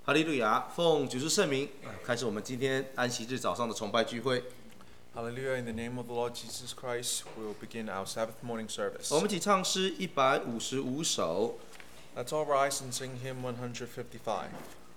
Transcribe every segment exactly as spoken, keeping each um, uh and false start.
哈利路亚！奉主之圣名，开始我们今天安息日早上的崇拜聚会。 Hallelujah! In the name of the Lord Jesus Christ, we will begin our Sabbath morning service. 我们一起唱诗一百五十五首。 Let's all rise and sing hymn one fifty-five.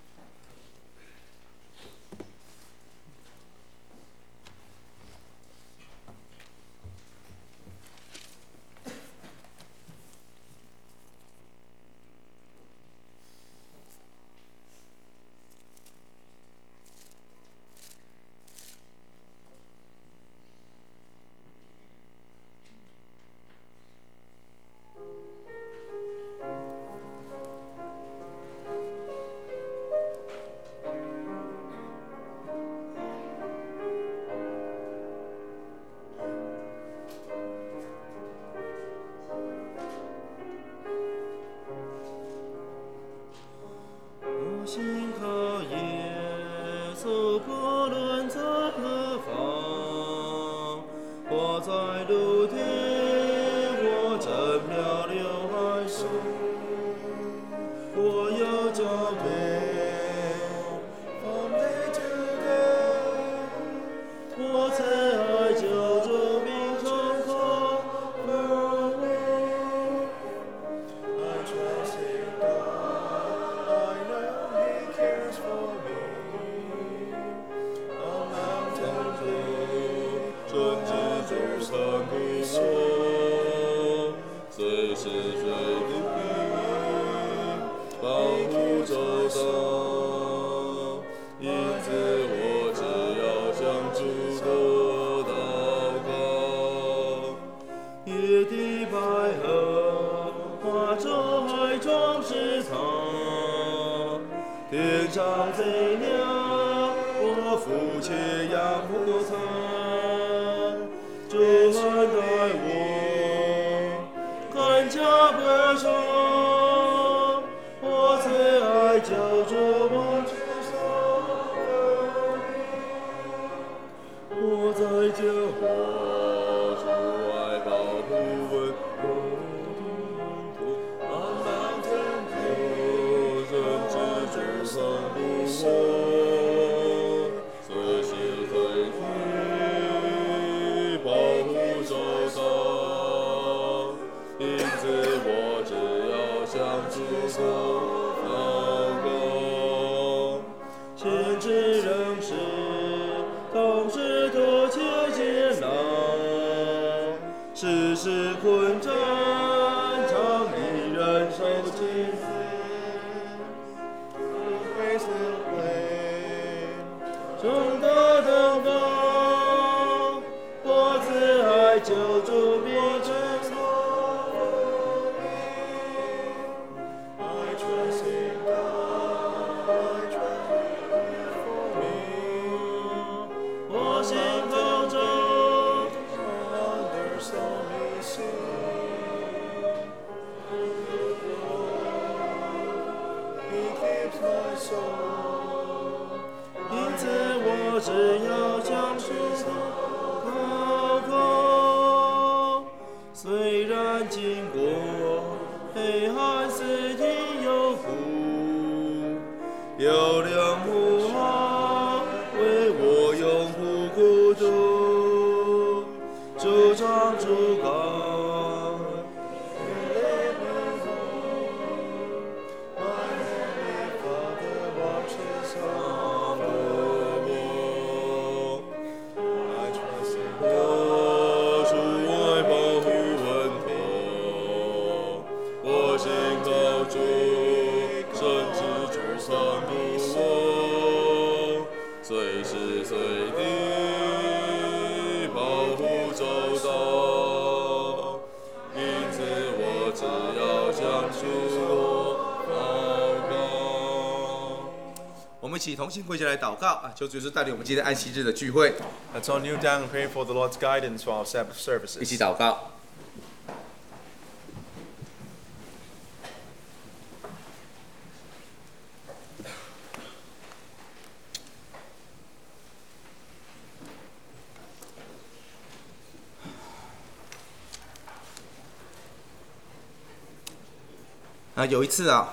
我们一起同心跪下来祷告啊，求主是带领我们今天安息日的聚会。 Let's all kneel down and pray for the Lord's guidance for our Sabbath 一 services. 起祷告。啊，有一次啊，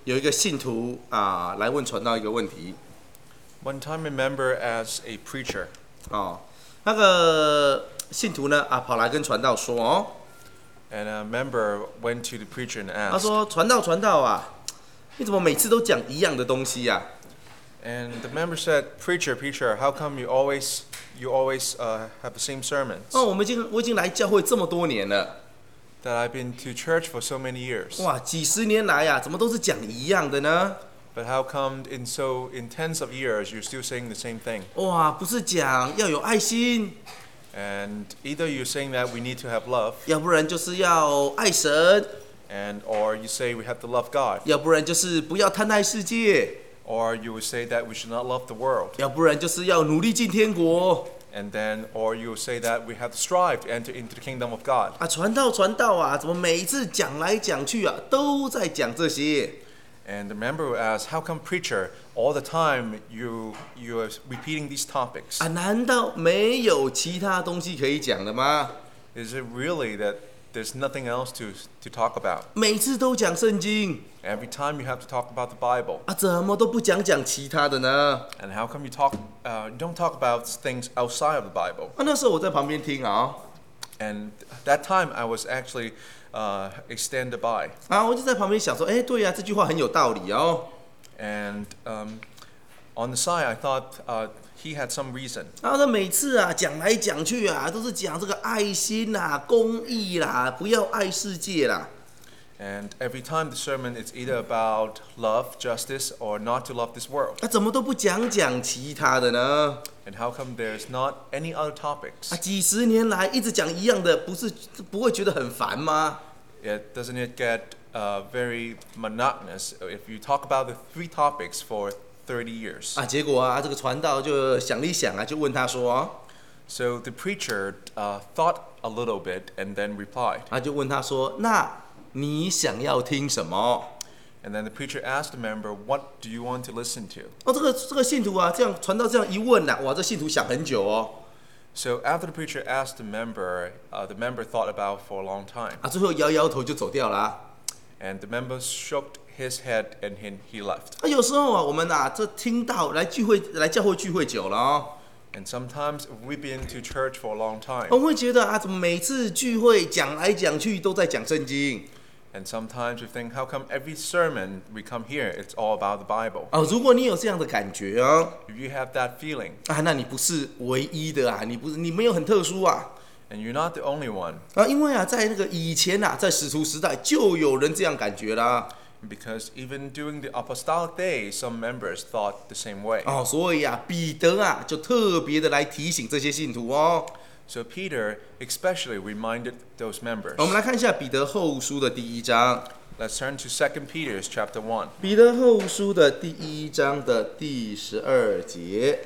有一个信徒啊来问传道一个问题， One time, remember as a preacher, 哦，那个信徒呢啊跑来跟传道说哦， and a member went to the preacher and 他 asked, 说传道传道啊，你怎么每次都讲一样的东西呀、 and the member said, "Preacher, preacher, how come you always you always uh, have the same sermons? 哦，我们已经我已经来教会这么多年了， That I've been to church for so many years, 哇，几十年来呀、怎么都是讲一样的呢？ but how come in so in tens of years you're still saying the same thing? 哇，不是讲要有爱心， And either you're saying that we need to have love, 要不然就是要爱神， and or you say we have to love God, 要不然就是不要贪爱世界， or you would say that we should not love the world." 要不然就是要努力进天国。 And then, or you say that we have to strive to enter into the kingdom of God. 啊，传道传道啊，怎么每一次讲来讲去啊，都在讲这些？ And the member will ask, "How come, preacher, all the time you you are repeating these topics? 啊，难道没有其他东西可以讲的吗？ Is it really that there's nothing else to to talk about? 每次都讲圣经 Every time you have to talk about the Bible. 啊，怎么都不讲讲其他的呢？ And how come you talk uh, you don't talk about things outside of the Bible?" 啊，那时候我在旁边听啊， And that time I was actually uh, extended by. 啊，我就在旁边想说，哎，对呀、这句话很有道理哦。 And um, on the side, I thought uh, he had some reason. 然后他每次啊讲来讲去啊，都是讲这个爱心啦、公益啦，不要爱世界啦。 And every time the sermon is either about love, justice, or not to love this world. 啊，怎么都不讲讲其他的呢？ And how come there's not any other 啊， topics? 几十年来一直讲一样的，不是不会觉得很烦吗？ It, doesn't it get uh, very monotonous if you talk about the three topics for thirty years? 啊，结果啊，这个传道就想了一想啊，就问他说， So the preacher uh, thought a little bit and then replied. 啊，就问他说，那你想要听什么？ And then the preacher asked the member, "What do you want to listen to?" 哦，这个这个信徒啊，这样传道这样一问呐、啊，哇，这信徒想很久哦， So after the preacher asked the member, uh, the member thought about for a long time. 啊，最后摇摇头就走掉了、啊。 And the member shook his head and he, he left. 啊，有时候啊，我们啊，这听到来聚会来教会聚会久了哦， And sometimes if we've been to church for a long time, 我们会觉得啊，怎么每次聚会讲来讲去都在讲圣经？ and sometimes we think, how come every sermon we come here, it's all about the Bible? 啊，如果你有这样的感觉哦， If you have that feeling, 啊，那你不是唯一的啊，你不是你没有很特殊啊。 and you're not the only one, 啊，因为啊，在那个以前啊，在使徒时代就有人这样感觉啦。 because even during the apostolic days, some members thought the same way. 哦，所以啊，彼得啊，就特别的来提醒这些信徒哦。 So Peter especially reminded those members. 我们来看一下彼得后书的第一章。 Let's turn to Second Peter chapter one. 彼得后书的第一章的第十二节。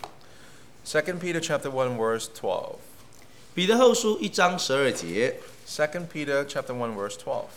Second Peter chapter one verse twelve. 彼得后书一章十二节。 Second Peter chapter one verse twelve.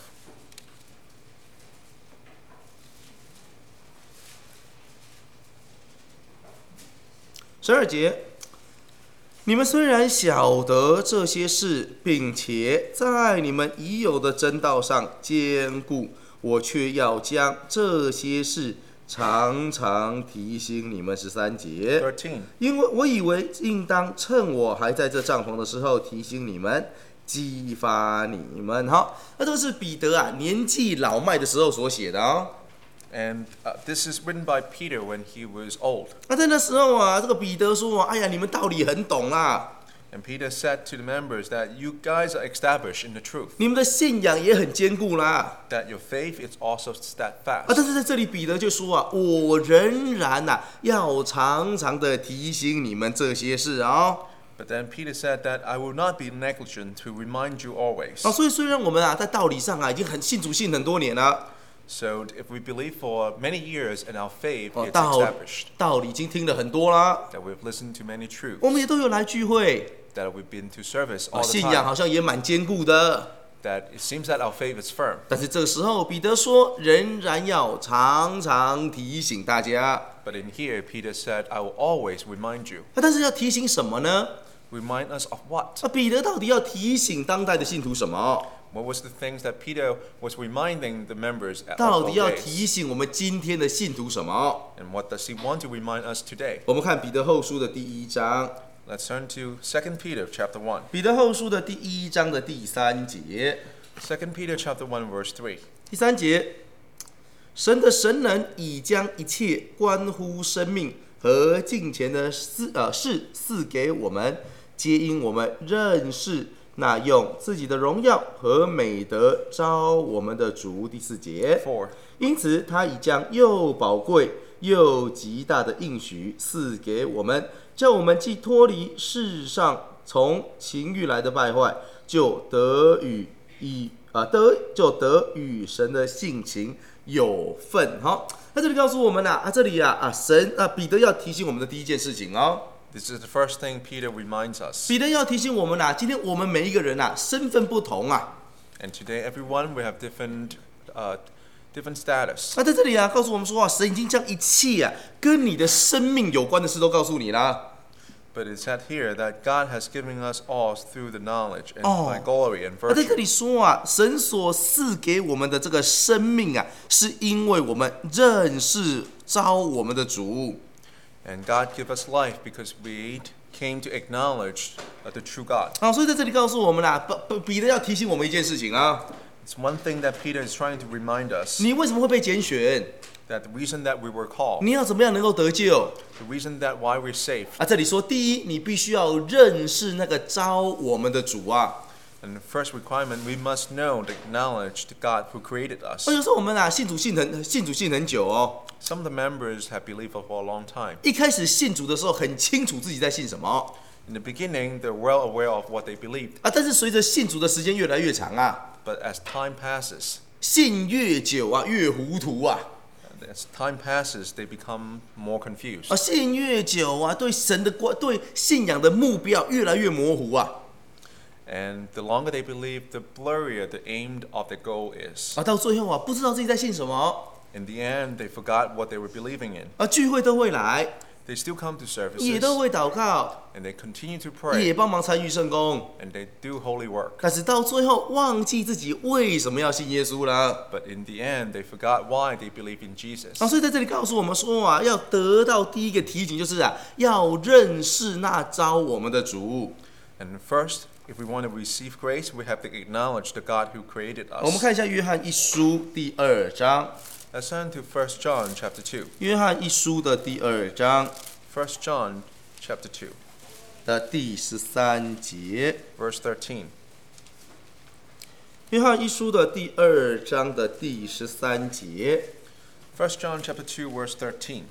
十二节，你们虽然晓得这些事，并且在你们已有的真道上坚固，我却要将这些事常常提醒你们。十三节， thirteen. 因为我以为应当趁我还在这帐篷的时候提醒你们，激发你们。好，那这是彼得啊年纪老迈的时候所写的哦。 And uh, this is written by Peter when he was old. 那在那时候啊，这个彼得说：“哎呀，你们道理很懂啦， And Peter said to the members that you guys are established in the truth, 你们的信仰也很坚固啦。 that your faith is also 啊， steadfast. 但是在这里，彼得就说啊，我仍然呐、啊、要常常的提醒你们这些事哦。 But then Peter said that I will not be negligent to remind you always. 啊，所以虽然我们啊在道理上啊已经很信主信很多年了， So if we believe for many years and our faith 哦 is 道 established, 道理已经听了很多啦， that we've listened to many truths, 我们也都有来聚会， that we've been to service 啊， all the 信仰 time, 好像也蛮坚固的。 that it seems that our faith is firm. 但是这个时候，彼得说，仍然要常常提醒大家。 But in here, Peter said, I will always remind you. 啊，但是要提醒什么呢？ Remind us of what? 啊，彼得到底要提醒当代的信徒什么？ What was the things that Peter was reminding the members at 到 of 底 those 要 days? 提醒我们今天的信徒什么？ And what does he want to remind us today? 我们看彼得后书的第一章， Let's turn to Second Peter chapter one. 彼得后书的第一章的第三节。 Second Peter chapter one verse three. 第三节，神的神能已将一切关乎生命和敬虔的事呃事赐给我们，皆因我们认识那用自己的荣耀和美德招我们的主。第四节， Four. 因此他已将又宝贵又极大的应许赐给我们，叫我们既脱离世上从情欲来的败坏，就得与以啊得就得与神的性情有份。好，那这里告诉我们啊，啊这里啊啊神啊彼得要提醒我们的第一件事情哦， This is the first thing Peter reminds us. 彼得要提醒我们啊，今天我们每一个人啊身份不同啊， And today, everyone we have different, uh, different status. 那在这里啊告诉我们说啊，神已经将一切啊跟你的生命有关的事都告诉你啦。 But it's said here that God has given us all through the knowledge and Oh. by glory and 那在这 virtue. 里说啊，神所赐给我们的这个生命啊，是因为我们认识招我们的主。 And God give us life because we came to acknowledge uh, the true God. 啊，所以在这里告诉我们啦，彼彼彼得要提醒我们一件事情啊， It's one thing that Peter is trying to remind us 你为什么会被拣选？ that the reason that we were called, 你要怎么样能够得救？ the reason that why we're saved. 啊，这里说，第一，你必须要认识那个招我们的主啊。 And the first requirement, we must know, to acknowledge the God who created us. 那有时候我们啊，信主信很信主信很久哦， Some of the members have believed for a long time. 一开始信主的时候很清楚自己在信什么 In the beginning, they're well aware of what they believed. 啊，但是随着信主的时间越来越长啊， But as time passes, 信越久啊，越糊涂啊。 as time passes, they become more confused. 啊，信越久啊，对神的关，对信仰的目标越来越模糊啊。 And the longer they believe, the blurrier the aim of their goal is. 啊，到最后啊，不知道自己在信什么。 In the end, they forgot what they were believing in. 啊，聚会都会来， They still come to 也 services, 都会祷告， and they continue to 也 pray, 帮忙参与圣工， and they do holy work. 但是到最后忘记自己为什么要信耶稣了。 But in the end, they forgot why they believe in Jesus. 啊，所以在这里告诉我们说啊，要得到第一个提醒就是啊，要认识那招我们的主。 And first, if we want to receive grace, we have to acknowledge the God who created 我们 us. 看一下约翰一书第二章， Let's turn to First John chapter two. 约翰一书的第二章 First John chapter two, 的第十三节。 verse thirteen. 约翰一书的第二章的第十三节， First John chapter two, verse thirteen.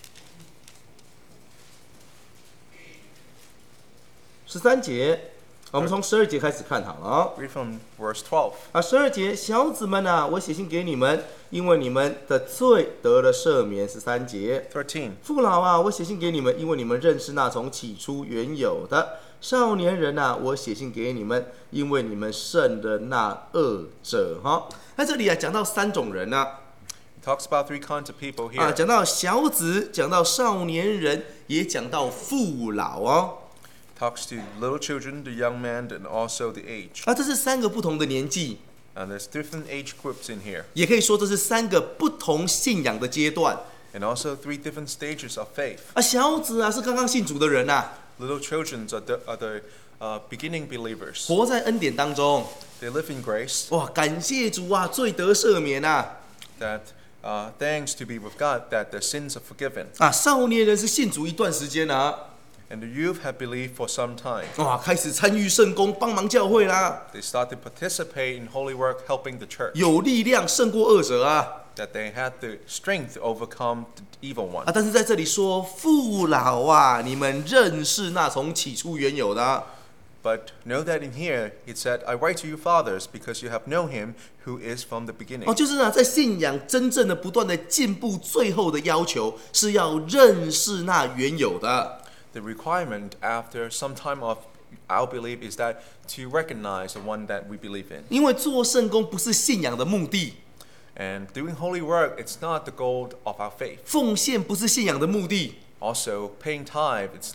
十三节，我们从十二节开始看好了哦。 Read from verse twelve. 啊，十二节，小子们啊，我写信给你们，因为你们的罪得了赦免。十三节， thirteen. 父老啊，我写信给你们，因为你们认识那从起初原有的。少年人啊，我写信给你们，因为你们胜了那恶者。哈，在这里啊，讲到三种人啊， It talks about three kinds of people 啊， here. 讲到小子，讲到少年人，也讲到父老哦。 Talks to little children, the young man, and also the age. 啊，这是三个不同的年纪， And there's different age groups in here. 也可以说这是三个不同信仰的阶段。 And also three different stages of faith. 啊，小子啊，是刚刚信主的人呐、 Little children are the, are the uh, beginning believers. 活在恩典当中。 They live in grace. 哇，感谢主啊，罪得赦免啊！ That uh, thanks to be with God, that their sins are forgiven. 啊，少年人是信主一段时间啊， And the youth have believed for some time. 哇，开始参与圣工，帮忙教会啦， They start to participate in holy work, helping the church. 有力量胜过恶者啊！ That they had the strength to overcome the evil 啊， one. 但是在这里说父老啊，你们认识那从起初原有的、啊。 But know that in here it said, I write to you fathers because you have known him who is from the beginning. 哦，就是啊，在信仰真正的不断的进步，最后的要求是要认识那原有的。 The requirement after some time of our belief is that to recognize the one that we believe in. 因为做圣工不是信仰的目的， And doing holy work, it's not the goal of our faith. 奉献不是信仰的目的， Also, paying tithe, it's not.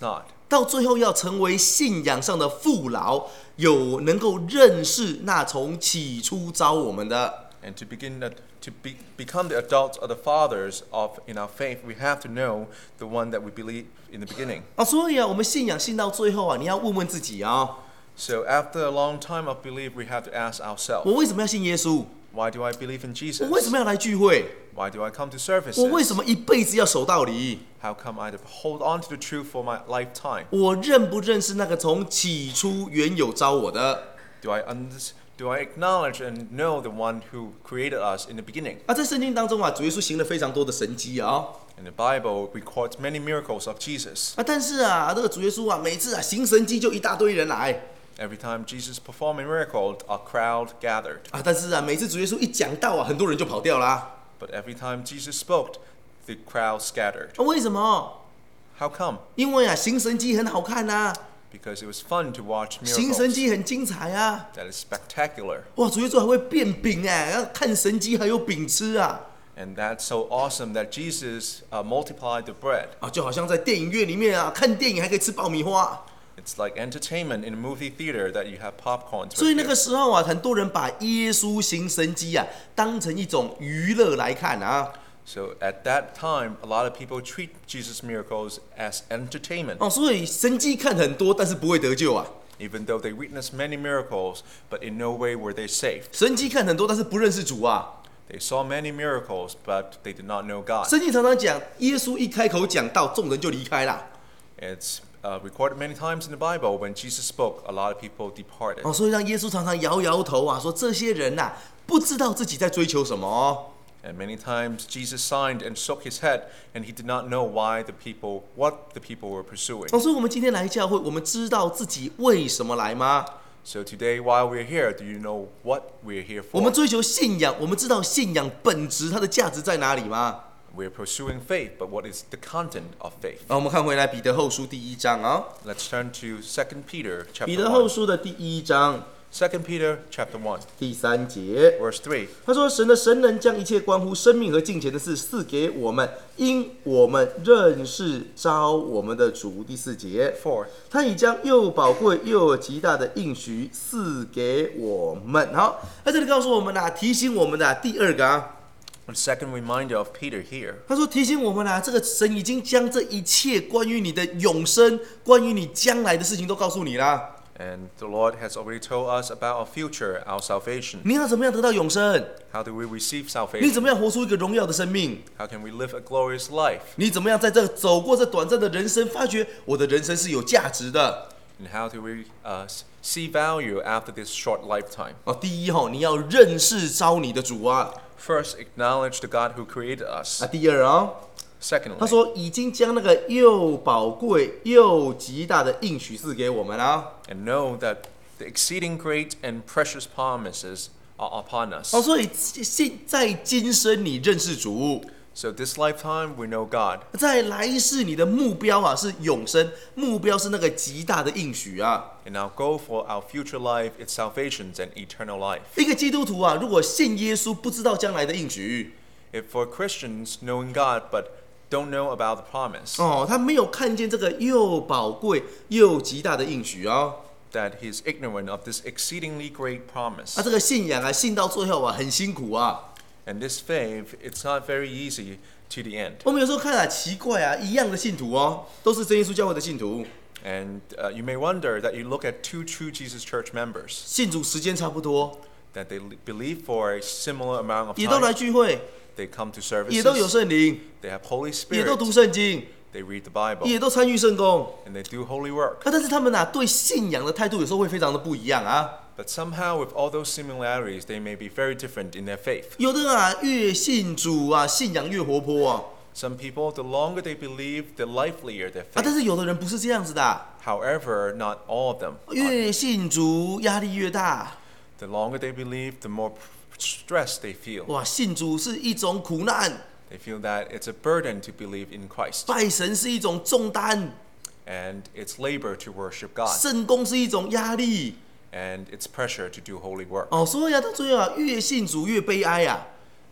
到最后要成为信仰上的父老，有能够认识那从起初召我们的。 And to begin that, to be, become the adults or the fathers of in our faith, we have to know the one that we believe in the beginning. 啊，所以啊，我们信仰信到最后啊，你要问问自己啊， So after a long time of belief, we have to ask 我 ourselves, 为什么要信耶稣？ why do I believe in 我 Jesus? 为什么要来聚会？ Why do I come to 我为什 services? 么一辈子要守道理？ How come I hold on to the truth for my lifetime? 我认不认识那个从起初原有召我的？ Do I under, do I acknowledge and know the one who created us in the beginning? 啊，在圣经当中啊，主耶稣行了非常多的神迹啊。 In the Bible, records many miracles of Jesus. 啊，但是啊，这个主耶稣啊，每次啊行神迹就一大堆人来 Every time Jesus performed a miracle, a crowd gathered. 啊，但是啊，每次主耶稣一讲道啊，很多人就跑掉啦。 But every time Jesus spoke, the crowd scattered. 啊，为什么？ How come? 因为啊，行神迹很好看呐、 Because it was fun to watch 行神 miracles. 迹很精彩啊。 That is spectacular. 哇，主耶稣还会变饼哎，要看神迹还有饼吃啊。 And that's so awesome that Jesus uh, multiplied the bread. 啊，就好像在电影院里面啊，看电影还可以吃爆米花。 It's like entertainment in a movie theater that you have popcorn. 所以那个时候啊，很多人把耶稣行神迹啊，当成一种娱乐来看啊。 So at that time, a lot of people treat Jesus' miracles as entertainment. 哦，所以神迹看很多，但是不会得救啊。 Even though they witnessed many miracles, but in no way were they saved. 神迹看很多，但是不认识主啊。 They saw many miracles, but they did not know God. 圣经常常讲，耶稣一开口讲道，众人就离开了。 It's uh, recorded many times in the Bible when Jesus spoke, a lot of people departed. 哦，所以让耶稣常常摇摇头啊，说这些人呐、啊，不知道自己在追求什么哦。 And many times Jesus signed and shook his head, and he did not know why the people, what the people were pursuing. 哦，所以我们今天来教会，我们知道自己为什么来吗？ So today, while we're here, do you know what we're here 我们 for? 追求信仰，我们知道信仰本质它的价值在哪里吗？ We're pursuing faith, but what is the content of faith? 啊，我们看回来彼得后书第一章啊， Let's turn to Second Peter 彼 chapter 得后 one. 书的第一章 Second Peter chapter one, 第三节， verse three. 他说：“神的神能将一切关乎生命和金钱的事赐给我们，因我们认识召我们的主。”第四节， Four. 他已将又宝贵又极大的应许赐给我们。好，在这里告诉我们啊，提醒我们的、啊、第二个啊， A second reminder of Peter here. 他说提醒我们啊，这个神已经将这一切关于你的永生、关于你将来的事情都告诉你啦。 And the Lord has already told us about our future, our salvation. 你要怎么样得到永生？ How do we receive 你 salvation? 怎么样活出一个荣耀的生命？ How can we live a glorious life? 你怎么样在这走过这短暂的人生，发觉我的人生是有价值的？ And how do we uh, see value after this short lifetime? 哦，第一哈、哦，你要认识招你的主啊。 First, acknowledge the God who created us. 啊，第二啊、哦， Secondly, 他说已经将那个又宝贵又极大的应许赐给我们啊。 and know that the exceeding great and precious promises are upon us. 哦，所以现在今生你认识主， So this lifetime we know God. 在来世你的目标啊是永生，目标是那个极大的应许啊。 And our goal for our future life is salvation and eternal life. 一个基督徒啊，如果信耶稣，不知道将来的应许， If for Christians knowing God but don't know about the promise, 哦，他没有看见这个又宝贵又极大的应許啊， that he's ignorant of this exceedingly great promise. 啊，这个信仰啊，信到最后啊，很辛苦啊。 And this faith, it's not very easy to the end. 我们有时候看啊，奇怪啊，一样的信徒哦，都是真耶稣教会的信徒， And uh, you may wonder that you look at two true Jesus Church members, 信主时间差不多， that they li- believe for a similar amount of 也都来 time. 聚会， They come to 也都有 services, 圣灵， they have Holy 也都 Spirit, 读圣经， they read the Bible, 也都参与圣工。 and they do holy work. 啊，但是他们啊，对信仰的态度有时候会非常的不一样啊。 But somehow, with all those similarities, they may be very different in their faith. 有的啊，越信主啊，信仰越活泼啊。 Some people, the longer they believe, the livelier their 啊，但 faith. 是有的人不是这样子的啊， However, not all of them. 越信主压力越大。 The longer they believe, the more stress they feel. 哇，信主是一种苦难， They feel that it's a burden to believe in Christ, 拜神是一种重担， and it's labor to worship God, 圣工是一种压力。 and it's pressure to do holy work. 哦，所以啊，到最后啊，越信主越悲哀啊。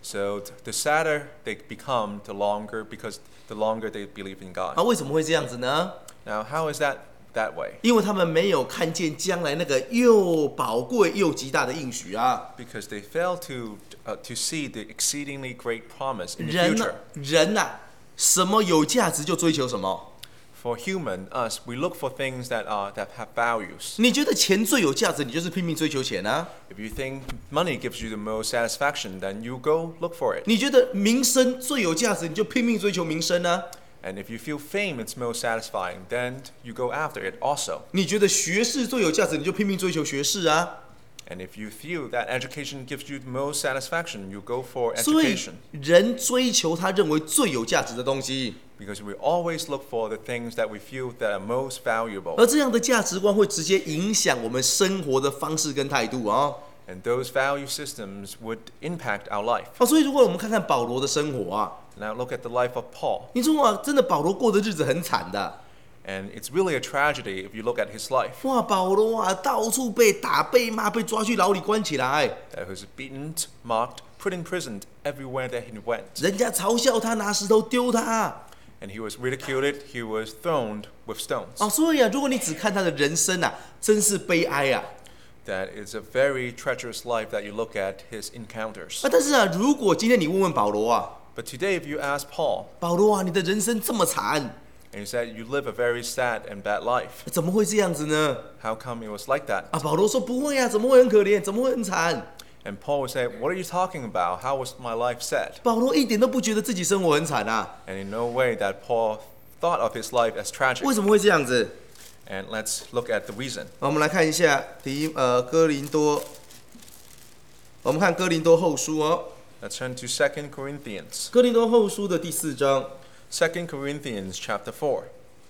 So the sadder they become, the longer because the longer they believe in God. 啊，为什么会这样子呢？ Now, how is that that way? 因为他们没有看见将来那个又宝贵又极大的应许啊。 Because they fail to uh, to see the exceedingly great promise in the 人 future. 呢，人呐、啊，什么有价值就追求什么。 For human, us, we look for things that are that have values. 你觉得钱最有价值，你就是拼命追求钱啊。 If you think money gives you the most satisfaction, then you go look for it. 你觉得名声最有价值，你就拼命追求名声啊。 And if you feel fame is most satisfying, then you go after it also. 你觉得学识最有价值，你就拼命追求学识啊。 And if you feel that education gives you the most satisfaction, you go for 所以 education. 人追求他认为最有价值的东西， Because we always look for the things that we feel that are most valuable. 而这样的价值观会直接影响我们生活的方式跟态度啊。 And those value systems would impact our life. 啊，所以如果我们看看保罗的生活啊， Now look at the life of Paul. 你说啊，真的保罗过的日子很惨的。 And it's really a tragedy if you look at his life. 哇，保罗啊，到处被打、被骂、被抓去牢里关起来， That he was beaten, mocked, put in prison everywhere that he went. 人家嘲笑他，拿石头丢他。 And he was ridiculed, he was thrown with stones. 哦，所以啊，如果你只看他的人生啊，真是悲哀啊。 That is a very treacherous life that you look at his encounters. 啊，但是啊，如果今天你问问保罗啊， But today if you ask Paul, 保罗啊，你的人生这么惨， and you said you live a very sad and bad life, 怎么会这样子呢？ how come it was like that? 啊，保罗说不会啊，怎么会很可怜？怎么会很惨？ And Paul would say, what are you talking about? How was my life sad? 保罗一点都不觉得自己生活很惨啊， And in no way that Paul thought of his life as tragic. 为什么会这样子？ And let's look at the reason. 我们来看一下第一呃哥林多，我们看哥林多后书哦， Let's turn to Second Corinthians. 哥林多后书的第四章， Second Corinthians chapter four.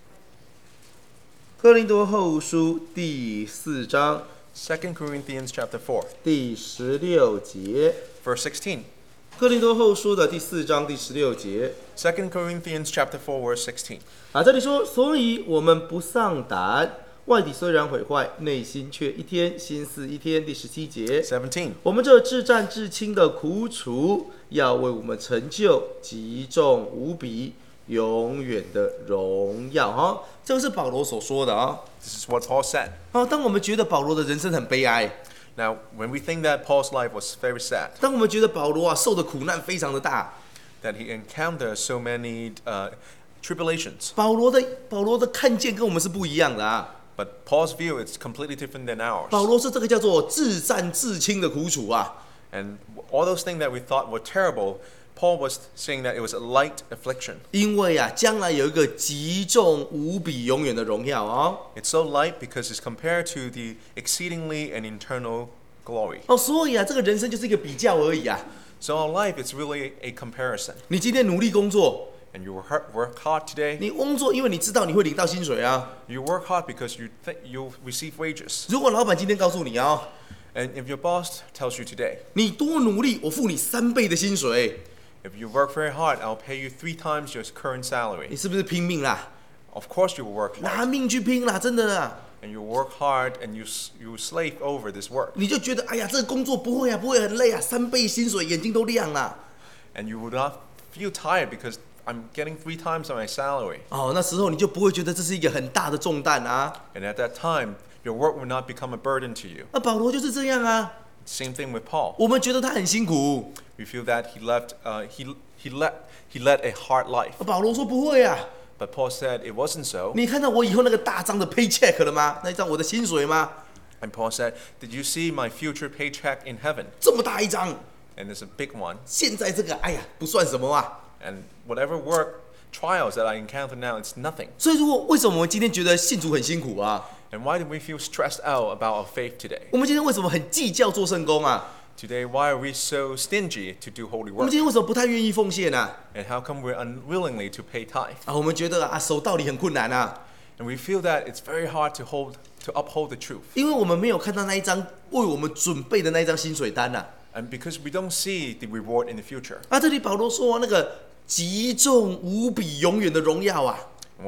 哥林多后书第四章 Second Corinthians chapter four, 第十六节， verse sixteen. 哥林多后书的第四章第十六节。 Second Corinthians chapter four, verse sixteen. 啊，这里说，所以我们不丧胆，外体虽然毁坏，内心却一天，心思一天。第十七节， seventeen. 我们这至战至轻的苦楚，要为我们成就极重无比、永远的荣耀。哈，这个是保罗所说的啊。 This is what Paul said. 哦，当我们觉得保罗的人生很悲哀， Now, when we think that Paul's life was very sad, 当我们觉得保罗啊受的苦难非常的大， that he encountered so many uh, tribulations, 保罗的保罗的看见跟我们是不一样的啊。 but Paul's view is completely different than 保 ours. 罗是这个叫做至战至轻的苦楚啊。 And all those things that we thought were terrible, Paul was saying that it was a light affliction. 因为啊，将来有一个极重无比、永远的荣耀哦。 It's so light because it's compared to the exceedingly and eternal glory. 哦，所以啊，这个人生就是一个比较而已啊。 So our life is really a comparison. 你今天努力工作， And you work hard, work hard today. 你工作，因为你知道你会领到薪水啊。 You work hard because you think you'll receive wages. 如果老板今天告诉你啊， And if your boss tells you today, 你多努力，我付你三倍的薪水， if you work very hard, I'll pay you three times your current 你 salary. 是不是拼命啦？ Of course you will work 拿 hard. 命去拼啦，真的啦。 And you work hard and you s- you slave over this work. 你就觉得，哎呀，这个工作不会啊，不会很累啊，三倍薪水，眼睛都亮了。 And you would not feel tired because I'm getting three times my salary. 哦，那时候你就不会觉得这是一个很大的重担啊。 And at that time, your work will not become a burden to you. 那保罗就是这样啊。 Same thing with Paul. 我们觉得他很辛苦， We feel that he left, uh, he, he, led, he led a hard life. 保罗说不会啊。 But Paul said it wasn't so. 你看到我以后那个大张的 paycheck 了吗？那一张我的薪水吗？ And Paul said, did you see my future paycheck in heaven? 这么大一张， And it's a big one. 现在这个，哎呀，不算什么啊。 And whatever work, trials that I encounter now, it's nothing. 所以，如果为什么我们今天觉得信主很辛苦啊？ And why do we feel stressed out about our faith today? 我们今天为什么很计较做圣工啊？ Today, why are we so stingy to do holy 我们 work? 今天为什么不太愿意奉献啊？ And how come we're unwillingly to pay tithe? 啊，我们觉得啊，守道理很困难啊， And we feel that it's very hard to hold, to uphold the truth. 因为我们没有看到那一张为我们准备的那一张薪水单呐、 And because we don't see the reward in the future. 啊。啊，这里保罗说、那个极重无比、永远的荣耀啊， And what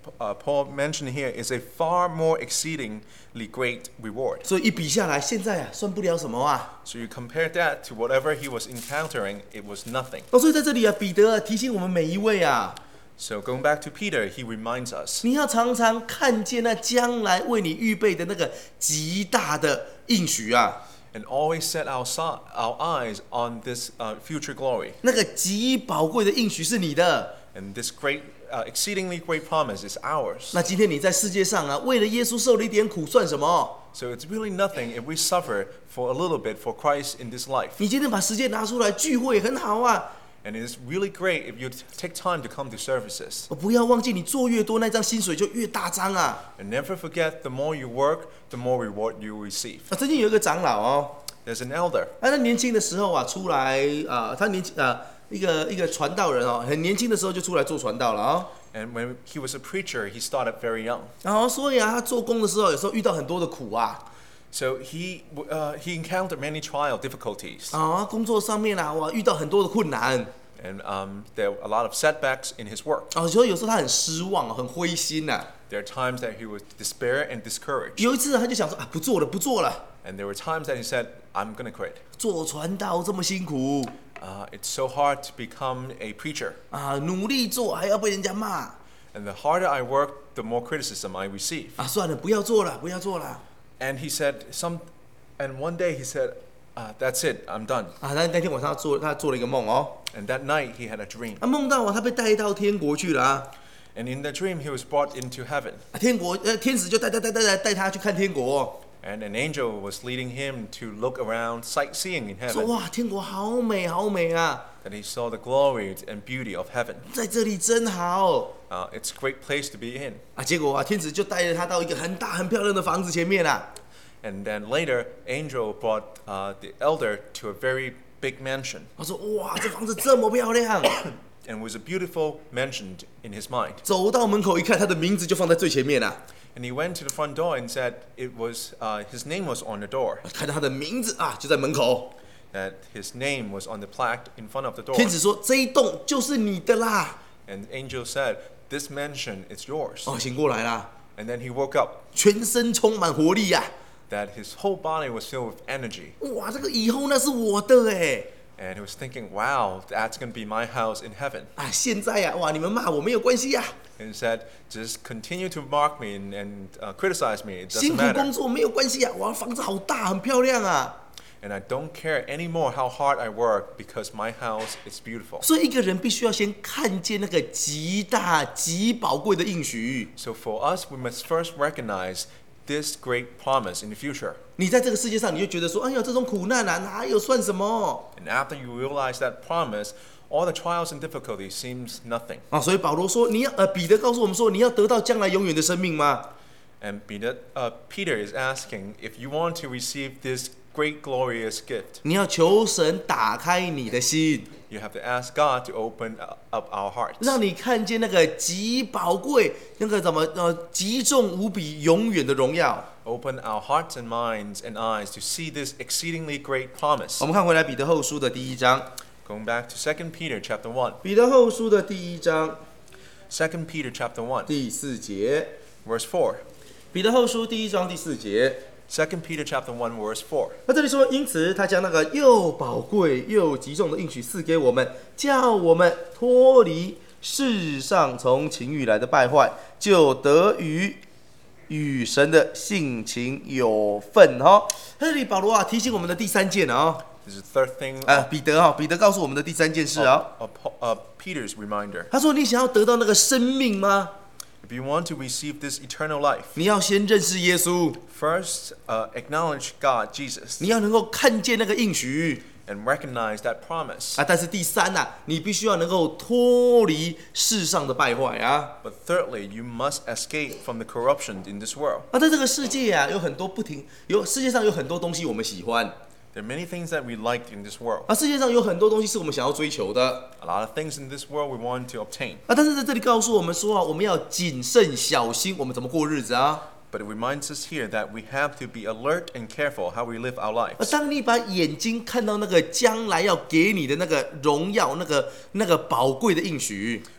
uh, Paul mentioned here is a far more exceedingly great reward. 所以一比下来，现在啊算不了什么啊。 So you compare that to whatever he was encountering, it was nothing. 哦，所以在这里啊，彼得啊提醒我们每一位啊， So going back to Peter, he reminds us 你要常常看见那将来为你预备的那个极大的应许啊， and always set our, si- our eyes on this uh, future glory. 那个极宝贵的应许是你的。 And this great, uh, exceedingly great promise is ours. 那今天你在世界上啊，为了耶稣受了一点苦，算什么？ So it's really nothing if we suffer for a little bit for Christ in this life. 你今天把时间拿出来聚会很好啊， And it is really great if you t- take time to come to services. 我不要忘记你做越多，那张薪水就越大张啊。 And never forget, the more you work, the more reward you receive. 啊，曾经有一个长老哦， There's an elder. 啊，他年轻的时候啊，出来啊，他年轻啊，一个一个传道人哦，很年轻的时候就出来做传道了哦。 And when he was a preacher, he started very young. 然后所以啊，他做工的时候有时候遇到很多的苦啊， So he, w- uh, he encountered many trial difficulties. 啊，工作上面啊，哇，遇到很多的困难， And um, there were a lot of setbacks in his work. 啊，所以有时候他很失望，很灰心呐、 There are times that he would despair and discouraged. 有一次啊他就想说啊，不做了，不做了， And there were times that he said, I'm going to quit. 做传道这么辛苦 Uh, it's so hard to become a preacher. 啊，努力做还要被人家骂 And the harder I work, the more criticism I receive. 啊，算了，不要做了，不要做了 And he said, some, and one day he said, uh, that's it, I'm done. 啊。那那天晚上他做他做了一个梦哦， And that night he had a dream. 啊，梦到啊他被带到天国去了啊， And in the dream he was brought into heaven. 啊天国呃天使就带带带带带带他去看天国、哦， And an angel was leading him to look around, sightseeing in 说 heaven. 哇天国好美好美啊， That he saw the glory and beauty of heaven. 在这里真好 Uh, it's a great place to be in. 啊。结果啊天使就带着他到一个很大很漂亮的房子前面啊， And then later, angel brought uh, the elder to a very big mansion. 他说哇这房子这么漂亮， And it was a beautiful mansion in his mind. 走到门口一看，他的名字就放在最前面啊， And he went to the front door and said it was uh, his name was on the door. 看到他的名字啊就在门口。 That his name was on the plaque in front of the door. 天使说这一栋就是你的啦， And the angel said, "This mansion is yours." 哦醒过来啦， And then he woke up. 全身充满活力呀、 That his whole body was filled with energy. 哇这个以后那是我的哎。 And he was thinking, "Wow, that's going to be my house in heaven." 啊，现在呀、啊，哇，你们骂我没有关系呀、 And he said, "Just continue to mark me and, and uh, criticize me. It 辛 doesn't 苦工 matter." 作没有关系呀、哇，房子好大，很漂亮啊。 And I don't care anymore how hard I work because my house is beautiful. 所以一个人必须要先看见那个极大、极宝贵的应许。 So for us, we must first recognize this great promise in the future. 你在这个世界上，你就觉得说，哎呀，这种苦难啊，哪有算什么 And after you realize that promise, all the trials and difficulties seems nothing. 啊？所以保罗说，你要呃，彼得告诉我们说，你要得到将来永远的生命吗？ And Peter, uh, Peter is asking, if you want to receive this great glorious gift, 你要求神打开你的心， you have to ask God to open up our hearts, 让你看见那个极宝贵、那个怎么呃极重无比、永远的荣耀。 open our hearts and minds and eyes to see this exceedingly great promise. 我们看回来彼得后书的第一章， Going back to Second Peter chapter one. 彼得后书的第一章 Second Peter chapter one, 第四节。 verse four. 彼得后书第一章第四节， Second Peter chapter one, verse four. 那这里说，因此他将那个又宝贵又极重的应许赐给我们，叫我们脱离世上从情欲来的败坏，就得与与神的性情有份哈。这里保罗啊提醒我们的第三件啊， This is the third thing 呃， of, 彼得啊，彼得告诉我们的第三件事啊， of, of Peter's reminder. 他说：“你想要得到那个生命吗？ If you want to receive this eternal life, 你要先认识耶稣， first uh, acknowledge God, Jesus, 你要能够看见那个应许。” and recognize that promise. 啊，但是第三呐、啊，你必须要能够脱离世上的败坏啊！ But thirdly, you must escape from the corruption in this world. 啊，在这个世界啊，有很多不停，有世界上有很多东西我们喜欢 There are many things that we like in this world. 啊，世界上有很多东西是我们想要追求的 A lot of things in this world we want to obtain. 啊，但是在这里告诉我们说啊，我们要谨慎小心，我们怎么过日子啊？ But it reminds us here that we have to be alert and careful how we live our 啊， lives. 当你把眼睛看到那个将来要给你的那个荣耀、那个那个宝贵的应许，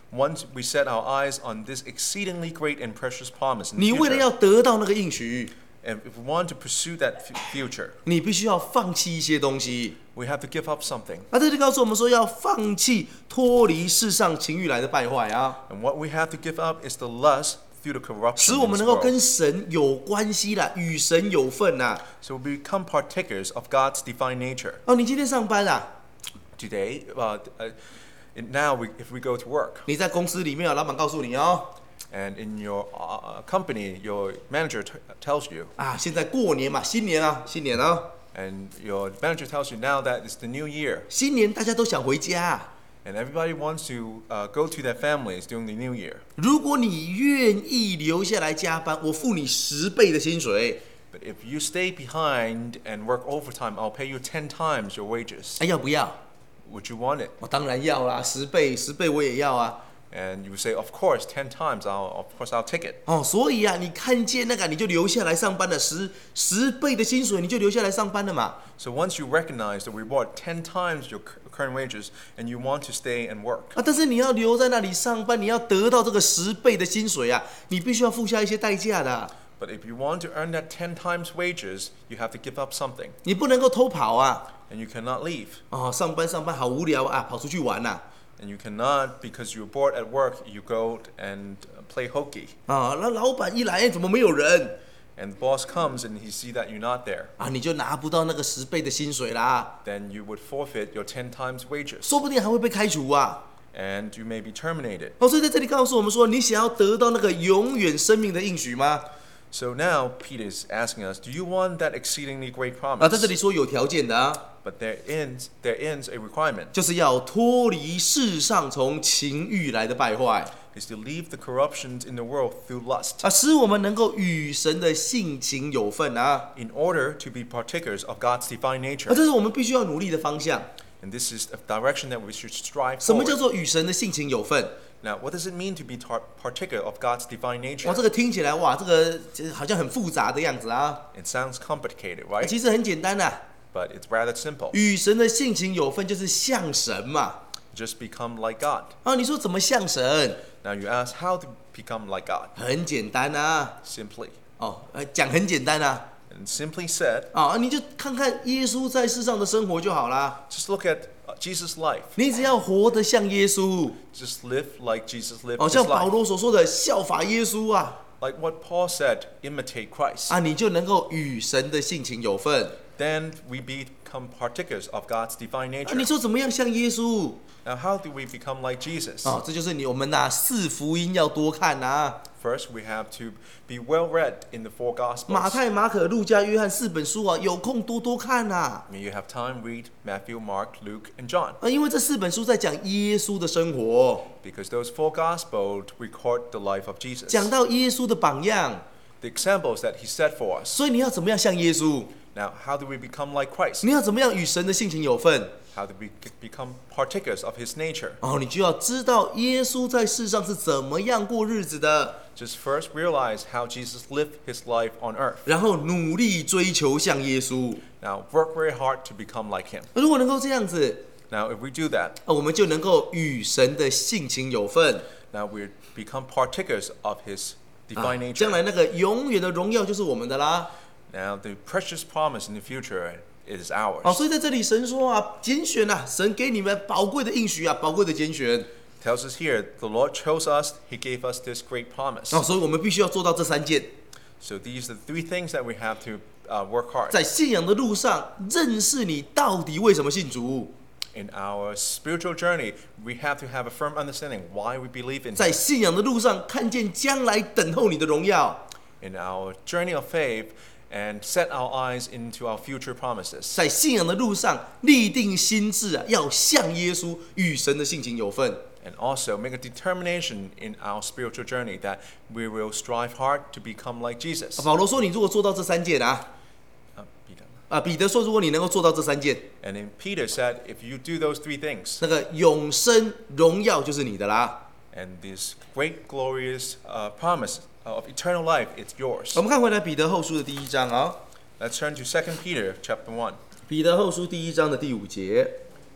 once we set our eyes on this exceedingly great and precious promise in 你 the 为了要 future, 得到那个应许， and if we want to pursue that f- future, 你必须要放弃一些东西。 we have to give up something. 那这里告诉我们说，要放弃脱离世上情欲来的败坏啊， And what we have to give up is the lust through the 使 corruption 我 in 们 this 能够跟 world. 神有关系啦，与神有份啦。 So we become partakers of God's divine nature. 哦，你今天上班啊， Today, uh, uh, and now we, if we go to work, 你在公司里面啊，老板告诉你哦， and in your uh, company, your manager t- tells you, 啊，现在过年嘛，新年啊，新年啊， and your manager tells you now that it's the new year, 新年大家都想回家啊。 and everybody wants to uh, go to their families during the new year. 如果你愿意留下来加班，我付你十倍的薪水。 But if you stay behind and work overtime, I'll pay you ten times your wages. 哎，要不要？ Would you want it? 我当然要啦，十倍，十倍我也要啊。 And you would say, of course, ten times. I'll, of course, I'll take it. 哦，所以啊，你看见那个你就留下来上班了，十十倍的薪水你就留下来上班了嘛。 So once you recognize the reward, ten times your cur- current wages, and you want to stay and work. 啊，但是你要留在那里上班，你要得到这个十倍的薪水啊，你必须要付下一些代价的啊。 But if you want to earn that ten times wages, you have to give up something, 你不能够偷跑啊。 and you cannot leave. 哦，上班上班好无聊啊，跑出去玩呐。 And you cannot, because you're bored at work, you go and uh, play hokey. 啊，那老板一来，怎么没有人 And the boss comes and he see that you're not there. 啊？你就拿不到那个十倍的薪水啦， Then you would forfeit your ten times wages, 说不定还会被开除啊。 and you may be terminated. 哦，所以在这里告诉我们说，你想要得到那个永远生命的应许吗？ So now Peter is asking us, do you want that exceedingly great 啊，在这 promise? 里说有条件的啊， But there ends, there ends a requirement, 就是要脱离世上从情欲来的败坏 is to leave the corruptions in the world through lust, 啊，使我们能够与神的性情有份啊。 in order to be partakers of God's divine 啊， nature. 这是我们必须要努力的方向。 And this is a direction that we should strive 什么叫 for. 做与神的性情有份？ Now, what does it mean to be tar- partaker of God's divine 哇， nature? 这个听起来哇，这个这好像很复杂的样子啊。 It sounds complicated, right? 其实很简单呐、 But it's rather simple. 与神的性情有份就是像神嘛。 Just become like God. 啊，你说怎么像神？ Now you ask how to become like God. 很简单啊。 Simply. 哦，呃，讲很简单啊。 And simply said, 啊，你就看看耶稣在世上的生活就好啦。 just look at uh, Jesus' life. 你只要活得像耶稣， Just live like Jesus lived 哦， his 像保 life. 罗所说的效法耶稣啊， Like what Paul said, imitate Christ. 啊，你就能够与神的性情有份。 Then we become partakers of God's divine 啊，你 nature. 说怎么样像耶稣？ Now, how do we become like Jesus? 哦，这就是你我们呐、四福音要多看呐、 First, we have to be well read in the four 马 Gospels. 太、马可、路加、约翰四本书啊，有空多多看呐、 May you have time, read Matthew, Mark, Luke, and John. 啊，因为这四本书在讲耶稣的生活， Because those four Gospels record the life of Jesus. 讲到耶稣的榜样， The examples that he set for us. 所以你要怎么样像耶稣？ Now, how do we become like Christ? 你要怎么样与神的性情有份？ How do we ge- become partakers of his nature? 哦，你就要知道耶稣在世上是怎么样过日子的， Just first realize how Jesus lived his life on earth. 然后努力追求像耶稣。 Now, work very hard to become like him. 如果能够这样子， Now, if we do that, 啊，我们就能够与神的性情有份。 now we become partakers of his 啊 divine 将 nature. 来那个永远的荣耀就是我们的啦。 Now, the precious promise in the future is 好， ours. 所以在这里神说啊，拣选啊，神给你们宝贵的应许啊，宝贵的拣选。 Tells us here, the Lord chose us, he gave us this great promise. 啊，所以我们必须要做到这三件， So these are the three things that we have to uh, work hard. 在信仰的路上认识你到底为什么信主， In our spiritual journey, we have to have a firm understanding why we believe in 在 him. 信仰的路上看见将来等候你的荣耀， In our journey of faith, and set our eyes into our future promises. 在信仰的路上立定心志啊，要像耶稣与神的性情有份。 And also make a determination in our spiritual journey that we will strive hard to become like Jesus. 保罗说，你如果做到这三件啊， Uh, Peter. 啊，彼得说，如果你能够做到这三件， And then Peter said, if you do those three things, 那个永生荣耀就是你的啦。 and this great glorious uh, promise of eternal life, it's yours. 我们看回来彼得后书的第一章啊， Let's turn to Second Peter chapter one. 彼得后书第一章的第五节，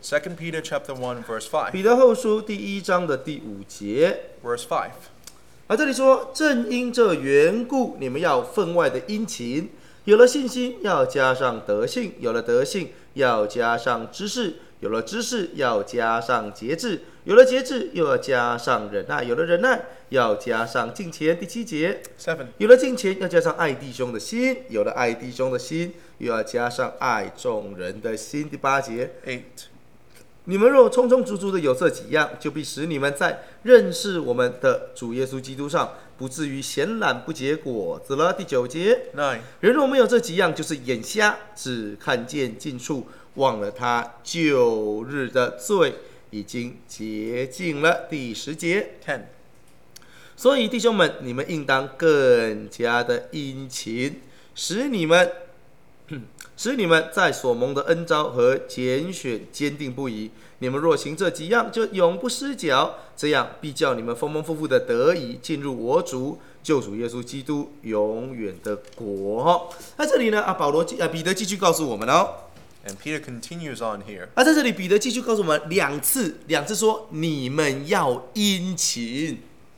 Second Peter chapter one verse five. 彼得后书第一章的第五节。 Verse five. 而这里说，正因这缘故，你们要分外的殷勤。有了信心，要加上德性；有了德性，要加上知识；有了知识，要加上节制；有了节制，又要加上忍耐；有了忍耐，要加上敬虔。第七节， Seven. 有了敬虔，要加上爱弟兄的心；有了爱弟兄的心，又要加上爱众人的心。第八节， Eight. 你们若充充足足的有这几样，就必使你们在认识我们的主耶稣基督上，不至于闲懒不结果子了。第九节， Nine. 人若没有这几样，就是眼瞎，只看见近处，忘了他旧日的罪已经洁净了。第十节， Ten. 所以弟兄们，你们应当更加的殷勤，使你们使你们在所蒙的恩召和拣选坚定不移。你们若行这几样，就永不失脚，这样必叫你们丰丰富富的得以进入我主救主耶稣基督永远的国。那这里呢，啊，保罗啊，彼得继续告诉我们哦。 And Peter continues on here. 啊，在这里彼得继续告诉我们两次，两次说你们要殷勤。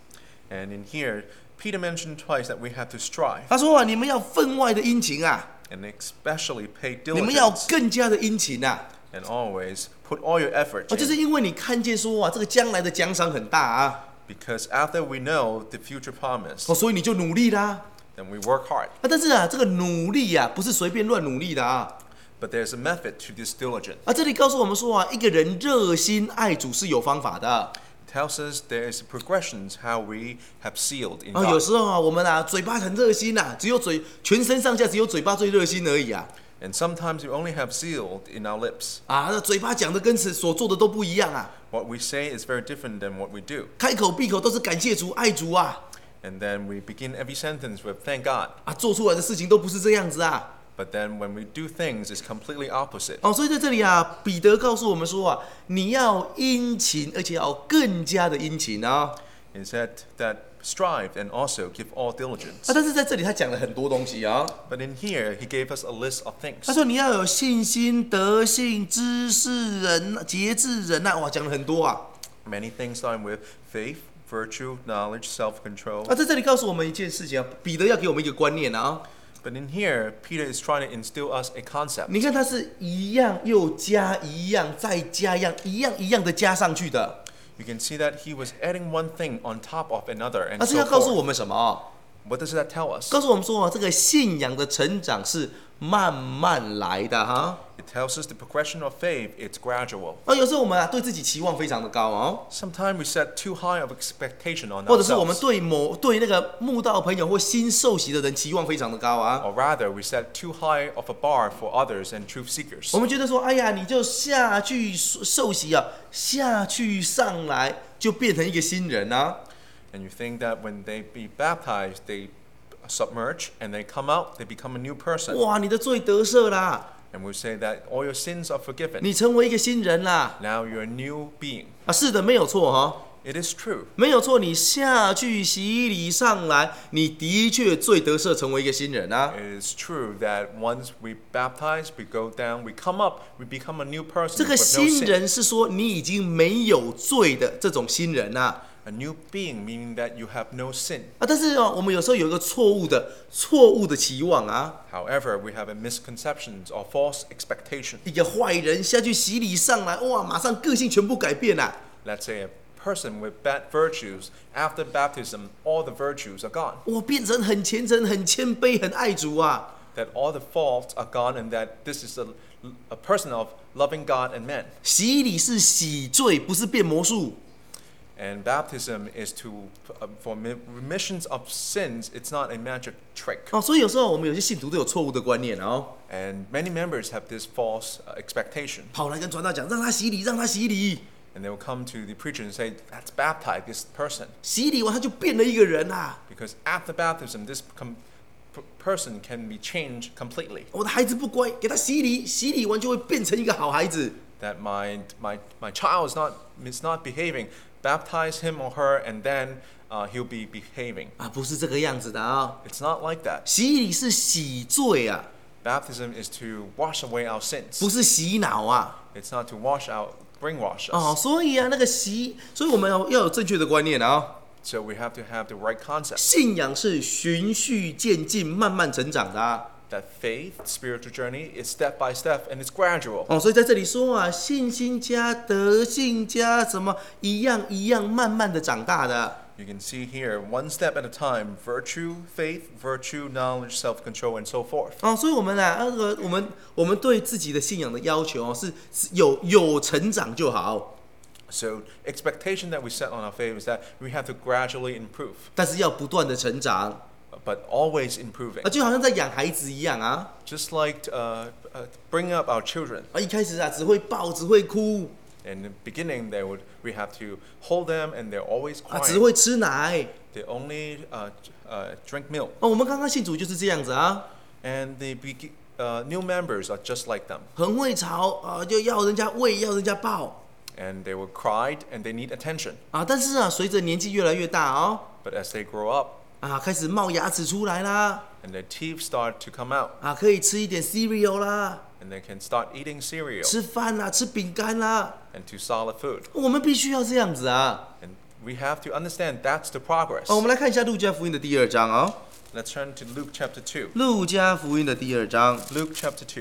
And in here, Peter mentioned twice that we have to strive 他说啊，你们要分外的殷勤啊， and especially pay 你们要 diligence 更加的殷勤啊。 and always put all your effort 哦，就是 in. 因为你看见说啊，这个将来的奖赏很大啊， Because after we know the future promise, 哦，所以你就努力啦。 then we work hard. 啊，但是啊，这个努力啊，不是随便乱努力的啊。 But there's a method to this diligence. 啊，这里告诉我们说啊，一个人热心爱主是有方法的。 It tells us there is progressions how we have sealed in 啊，有 God. 时候啊，我们啊，嘴巴很热心呐、只有嘴全身上下只有嘴巴最热心而已啊。 And sometimes we only have sealed in our lips. 啊，那嘴巴讲的跟所做的都不一样啊， What we say is very different than what we do. 开口闭口都是感谢主、爱主啊， And then we begin every sentence with thank God. 啊，做出来的事情都不是这样子啊。 But then when we do things, it's completely opposite. 哦，所以在这里啊，彼得告诉我们说啊，你要殷勤，而且要更加的殷勤啊。 It said that strive and also give all 啊， diligence. 但是在这里他讲了很多东西啊。 But in here, he gave us a list of 他 things. 说你要有信心、德性、知识、忍、节制、忍耐，哇，讲了很多啊。 Many things starting with faith, virtue, knowledge, self-control. 啊，在这里告诉我们一件事情啊，彼得要给我们一个观念啊。 But in here, Peter is trying to instill us a concept. 你看他是一样又加一样，再加一样，一样一样的加上去的。 You can see that he was adding one thing on top of another 他 and 是 so 要告诉 forth. 我们什么啊？ What does that tell us? 告诉我们说啊，这个信仰的成长是慢慢来的哈。 It tells us the progression of faith, it's gradual. 啊，有时候我们啊对自己期望非常的高啊， Sometimes we set too high of expectation on 或者是我们 ourselves. 对某对那个慕道朋友或新受洗的人期望非常的高啊。 Or rather, we set too high of a bar for others and truth seekers. 我们觉得说，哎呀，你就下去受洗啊，下去上来就变成一个新人啊。 And you think that when they be baptized, they submerge and they come out, they become a new person. 哇，你的罪得赦啦， And we say that all your sins are forgiven. 你成为一个新人啦。 Now you're a new being. 啊，是的，没有错哈。 It is true. 没有错，你下去洗礼上来，你的确罪得赦，成为一个新人啊。 It is true that once we baptize, we go down, we come up, we become a new person 这个 with no 新 sin. 人是说你已经没有罪的这种新人啊。 A new being, meaning that you have no sin. 啊，但是哦，我们有时候有一个错误的、错误的期望啊。 However, we have a misconceptions or false expectation. 一个坏人下去洗礼上来，哇，马上个性全部改变了。 Let's say a person with bad virtues, after baptism, all the virtues are gone. 我变成很虔诚、很谦卑、很爱主啊。 That all the faults are gone and that this is a, a person of loving God and men. 洗礼是洗罪，不是变魔术。 And baptism is to uh, for remissions of sins. It's not a magic trick. 哦，所以有时候我们有些信徒都有错误的观念哦。 And many members have this false uh, expectation. 跑来跟传道讲，让他洗礼，让他洗礼。 And they will come to the preacher and say, let's baptize this person. 洗礼完他就变了一个人啊。 Because after baptism, this com- p- person can be changed completely. 我的孩子不乖，给他洗礼，洗礼完就会变成一个好孩子。 That my, my, my child is not, is not behaving. Baptize him or her and then uh, he'll be behaving. 啊，不是这个样子的啊。 It's not like that. 洗礼是洗罪啊。 Baptism is to wash away our sins. 不是洗脑啊。 It's not to wash out, brainwash us. 哦，所以啊，那个洗，所以我们要要有正确的观念啊。 So we have to have the right concept. 信仰是循序渐进、慢慢成长的啊。 That faith, spiritual journey, is step by step and it's gradual. 哦，所以在这里说啊，信心加德性加什么一样一样，慢慢的长大的。 You can see here, one step at a time, virtue, faith, virtue, knowledge, self-control, and so forth. 哦，所以我们啊，那个我们我们对自己的信仰的要求哦，是是有有成长就好， So expectation that we set on our faith is that we have to gradually improve, 但是要不断的成长 but always improving. 啊，就好像在养孩子一样啊。 Just like uh, uh, bringing up our children. 啊，一开始啊，只会抱，只会哭 In the beginning, they would we have to hold them, and they're always 啊，只 crying. 会吃奶 They only uh, uh, drink milk, 哦。我们刚刚信主就是这样子啊， and the be- uh, new members are just like them, 很会吵啊，就要人家喂，要人家抱 and they will cry and they need attention. 啊。但是啊，随着年纪越来越大哦， But as they grow up 啊，开始冒牙齿出来啦， and their teeth start to come out, 啊，可以吃一点 cereal 啦， and they can start eating cereal 吃饭啦，吃饼干啦， and to solid food. 我们必须要这样子啊。 And we have to understand that's the progress. 哦，我们来看一下路加福音的第二章哦。 Let's turn to Luke chapter two. 路加福音的第二章， Luke chapter two.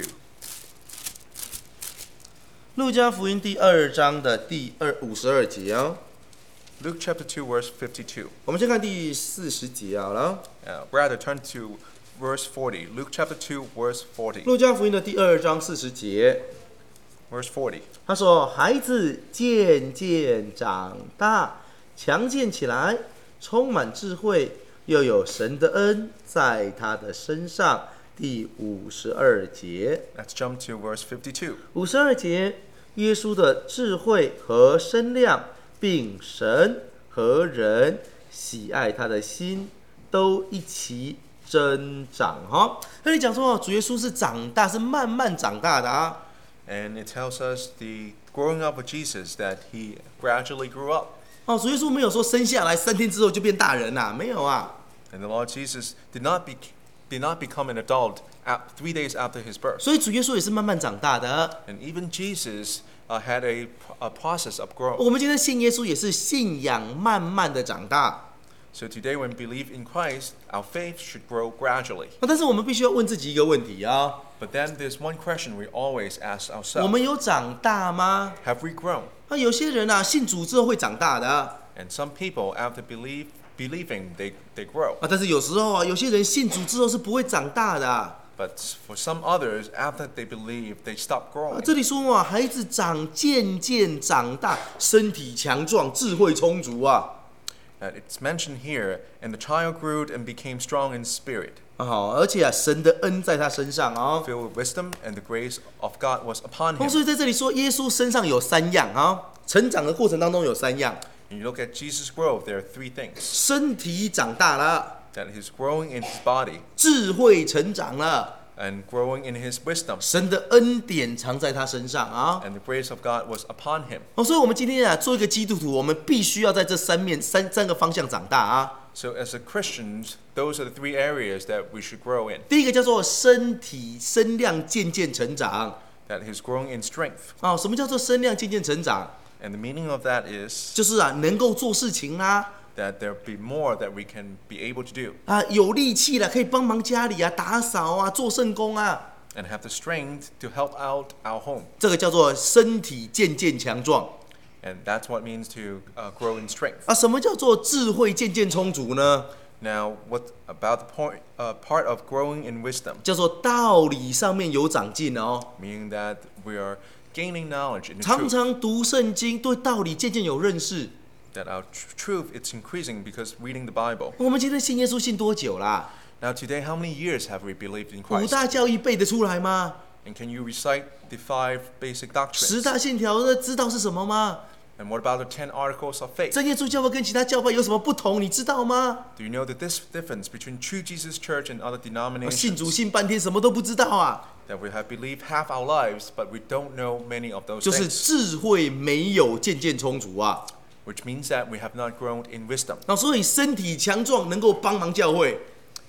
路加福音第二章的第二五十二节哦。 Luke chapter two, verse fifty-two. 我们先看第四十节好了。 Uh, rather, turn to verse forty. Luke chapter two, verse forty. 路加福音的第二章四十节， Verse forty. 他说：“孩子渐渐长大，强健起来，充满智慧，又有神的恩在他的身上。”第五十二节， Let's jump to verse fifty-two. 五十二节，耶稣的智慧和身量，并神和人喜爱他的心，都一起增长。哈，那里讲说，主耶稣是长大，是慢慢长大的啊。 And it tells us the growing up of Jesus that he gradually grew up. 哦，主耶稣没有说生下来三天之后就变大人呐、啊，没有啊。 And the Lord Jesus did not be, did not become an adult at three days after his birth. 所以主耶稣也是慢慢长大的。 And even Jesus uh, had a, a process of growth. 我们今天信耶稣也是信仰慢慢的长大。 So today when we believe in Christ, our faith should grow gradually. 但是我们必须要问自己一个问题啊： But then there's one question we always ask 我 ourselves. 们有长大吗？ Have we grown? 那有些人啊，信主之后会长大的啊， And some people, after believe, believing, they, they grow. 但是有时候啊，有些人信主之后是不会长大的啊。 But for some others, after they believe, they stop 啊 growing. 这里说啊，孩子长渐渐长大，身体强壮，智慧充足啊。 Uh, it's mentioned here, and the child grew and became strong in spirit, 哦，而且啊，神的恩在他身上啊。 filled with wisdom, and the grace of God was upon 哦， him. 所以在这里说，耶稣身上有三样啊，成长的过程当中有三样， And you look at Jesus' growth, there are three things. 身体长大了， That he's growing in his body, 智慧成长了， and growing in his wisdom, 神的恩典藏在他身上啊。 and the grace of God was upon him. 哦，所以我们今天啊，做一个基督徒，我们必须要在这三面三三个方向长大啊。 So as a Christians, those are the three areas that we should grow in. 第一个叫做身体身量渐渐成长。 That he's growing in strength. 哦，什么叫做身量渐渐成长？ And the meaning of that is 就是啊，能够做事情啦， that there be more that we can be able to do, 啊，有力气了，可以帮忙家里啊，打扫啊，做圣工啊， and have the strength to help out our home. 这个叫做身体渐渐强壮。 And that's what it means to uh, grow in strength. 啊，什么叫做智慧渐渐充足呢？ Now, what about the point, uh, part of growing in wisdom? 叫做道理上面有长进哦， Meaning that we are gaining knowledge in the 常 truth. 常读圣经，对道理渐渐有认识。 That our tr- truth it's increasing because reading the Bible. 我们今天信耶稣信多久啦？ Now, today, how many years have we believed in 五 Christ? 大教义背得出来吗？ And can you recite the five basic 十 doctrines? 大信条的知道是什么吗？ And what about the ten articles of faith? 真耶稣教会跟其他教会有什么不同？你知道吗？ Do you know that this difference between True Jesus Church and other 信主 denominations? 信半天什么都不知道啊， That we have believed half our lives, but we don't know many of those 就是 things. 智慧没有渐渐充足啊。 Which means that we have not grown in wisdom. 那所以身体强壮能够帮忙教会，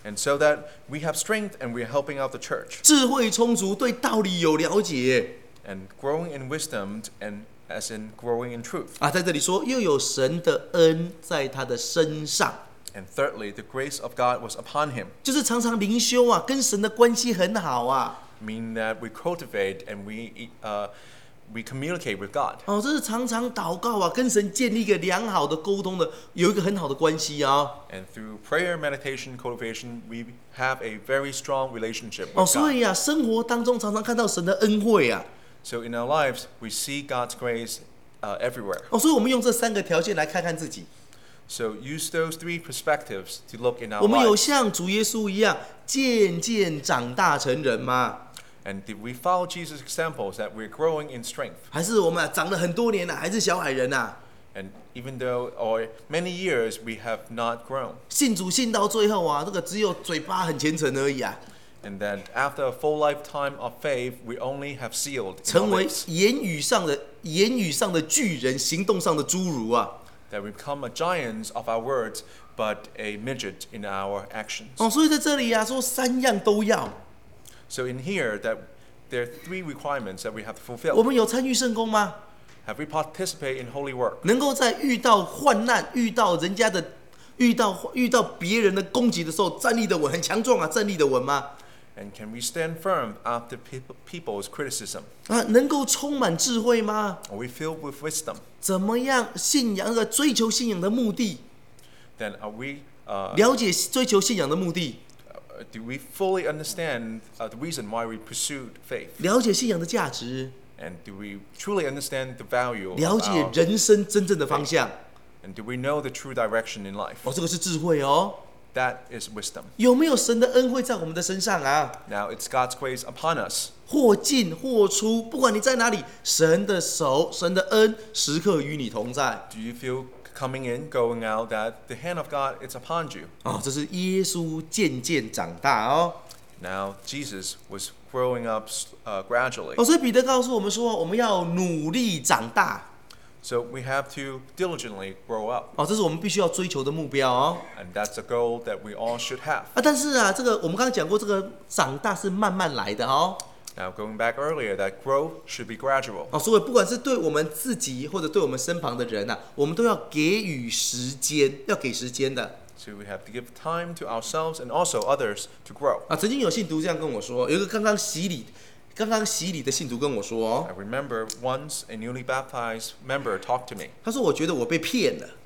And so that we have strength and we are helping out the church. 智慧充足，对道理有了解。 And growing in wisdom and as in growing in truth. 啊，在这里说，又有神的恩在他的身上， And thirdly, the grace of God was upon him, 就是常常灵修啊，跟神的关系很好啊。 meaning that we cultivate and we uh, we communicate with God. 哦，这是常常祷告啊，跟神建立一个良好的沟通的，有一个很好的关系啊。 And through prayer, meditation, cultivation, we have a very strong relationship 哦， with 所 God. 以啊，生活当中常常看到神的恩惠啊。 So in our lives, we see God's grace uh, everywhere. 哦，所以我们用这三个条件来看看自己， So use those three perspectives to look in our 我们有 lives. 像主耶稣一样渐渐长大成人吗？ And did we follow Jesus' examples that we're growing in strength? 还是我们啊长了很多年了、还是小矮人啊？ And even though or many years we have not grown, 信主信到最后啊，这个只有嘴巴很虔诚而已啊， and that after a full lifetime of faith, we only have sealed in our 成为 lips, 言语上的言语上的巨人，行动上的侏儒啊。 that we become a giant of our words, but a midget in our actions. 哦，所以在这里啊，说三样都要。 So in here, that there are three requirements that we have to 我 fulfill. 们有参与圣工吗？ Have we participated in holy work? 能够在遇到患难、遇到人家的、遇到遇到别人的攻击的时候，站立的稳，很强壮啊，站立的稳吗？ And can we stand firm after people, people's criticism? 啊，能够充满智慧吗？ Are we filled with wisdom? 怎么样信仰的追求信仰的目的？ Then are we, uh, 了解追求信仰的目的， uh, do we fully understand uh, the reason why we pursued faith? 了解信仰的价值， And do we truly understand the value of 了解 our, 人生真正的方向。 and do we know the true direction in life? 哦，这个是智慧哦。 That is wisdom. 有没有神的恩惠在我们的身上啊？ Now it's God's grace upon us. 或进或出，不管你在哪里，神的手、神的恩时刻与你同在。 Do you feel coming in, going out, that the hand of God is upon you? 哦，这是耶稣渐渐长大哦。 Now Jesus was growing up uh, gradually. 哦，所以彼得告诉我们说，我们要努力长大。 So we have to diligently grow up. 哦，这是我们必须要追求的目标哦。 And that's a goal that we all should have. 啊，但是啊，这个我们刚刚讲过，这个长大是慢慢来的哦。 Now going back earlier, that growth should be gradual. 哦，所以不管是对我们自己或者对我们身旁的人啊，我们都要给予时间，要给时间的。 So we have to give time to ourselves and also others to grow. 啊，曾经有信徒这样跟我说，有一个刚刚洗礼、刚刚洗礼的信徒跟我说哦， I remember once a newly baptized member talked to me, 他说我觉得我被骗了，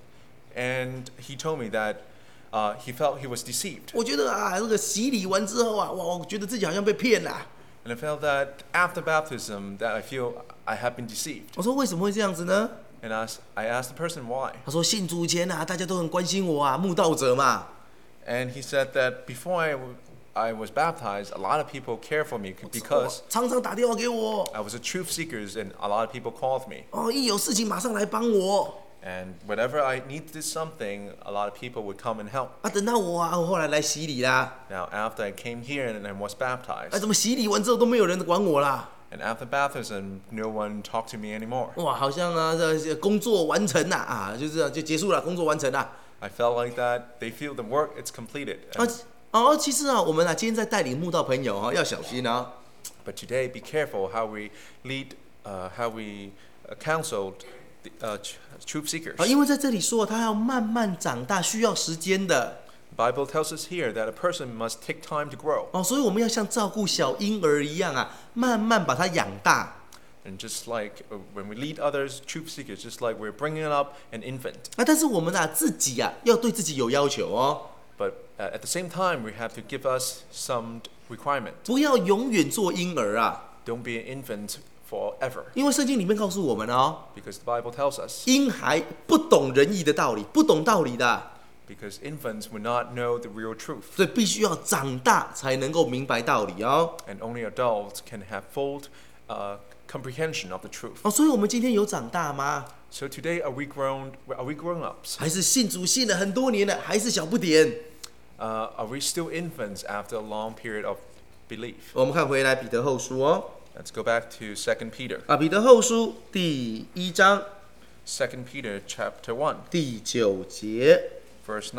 and he told me that uh, he felt he was deceived. 我觉得啊，这个洗礼完之后啊，哇，我觉得自己好像被骗了。 And I felt that after baptism that I feel I have been deceived. 我说为什么会这样子呢？ And I asked, I asked the person why. 他说信主前啊，大家都很关心我啊，慕道者嘛。 And he said that before I, w- I was baptized, a lot of people care for me because 常常打电话给我， I was a truth seeker and a lot of people called me. 哦，一有事情马上来帮我。 And whenever I needed something, a lot of people would come and help. 啊，等到我啊，我后来来洗礼啦， Now, after I came here and I was 啊， baptized, 怎么洗礼完之后都没有人管我啦？ and after baptism, no one talked to me anymore. 哇，好像啊，这工作完成啦，啊，就这样就结束了，工作完成啦。 I felt like that. They feel the work, it's completed. 啊 And- 哦，其实啊，我们啊，今天在带领慕道朋友啊，要小心啊。 But today, be careful how we lead, uh, how we uh, counseled the, uh, ch- truth seekers. 啊，因为在这里说他要慢慢长大，需要时间的。 The Bible tells us here that a person must take time to grow. 哦，所以我们要像照顾小婴儿一样啊，慢慢把他养大。 And just like uh, when we lead others, truth seekers, just like we're bringing up an infant. 啊，但是我们啊自己啊要对自己有要求哦， But uh, at the same time, we have to give us some requirement. 不要永远做婴儿啊， Don't be an infant forever. 因为圣经里面告诉我们哦， Because the Bible tells us. 婴孩不懂仁义的道理，不懂道理的， Because infants will not know the real truth. 所以必须要长大才能够明白道理哦。 And only adults can have full uh, comprehension of the truth. 哦，所以我们今天有长大吗？ So today, are we grown? Are we grown ups? 还是信主信了很多年了，还是小不点？ Uh, are we still infants after a long period of belief? 我们看回来彼得后书哦， Let's go back to Second Peter. 啊，彼得后书第一章 Second Peter chapter one, 第九节， verse nine.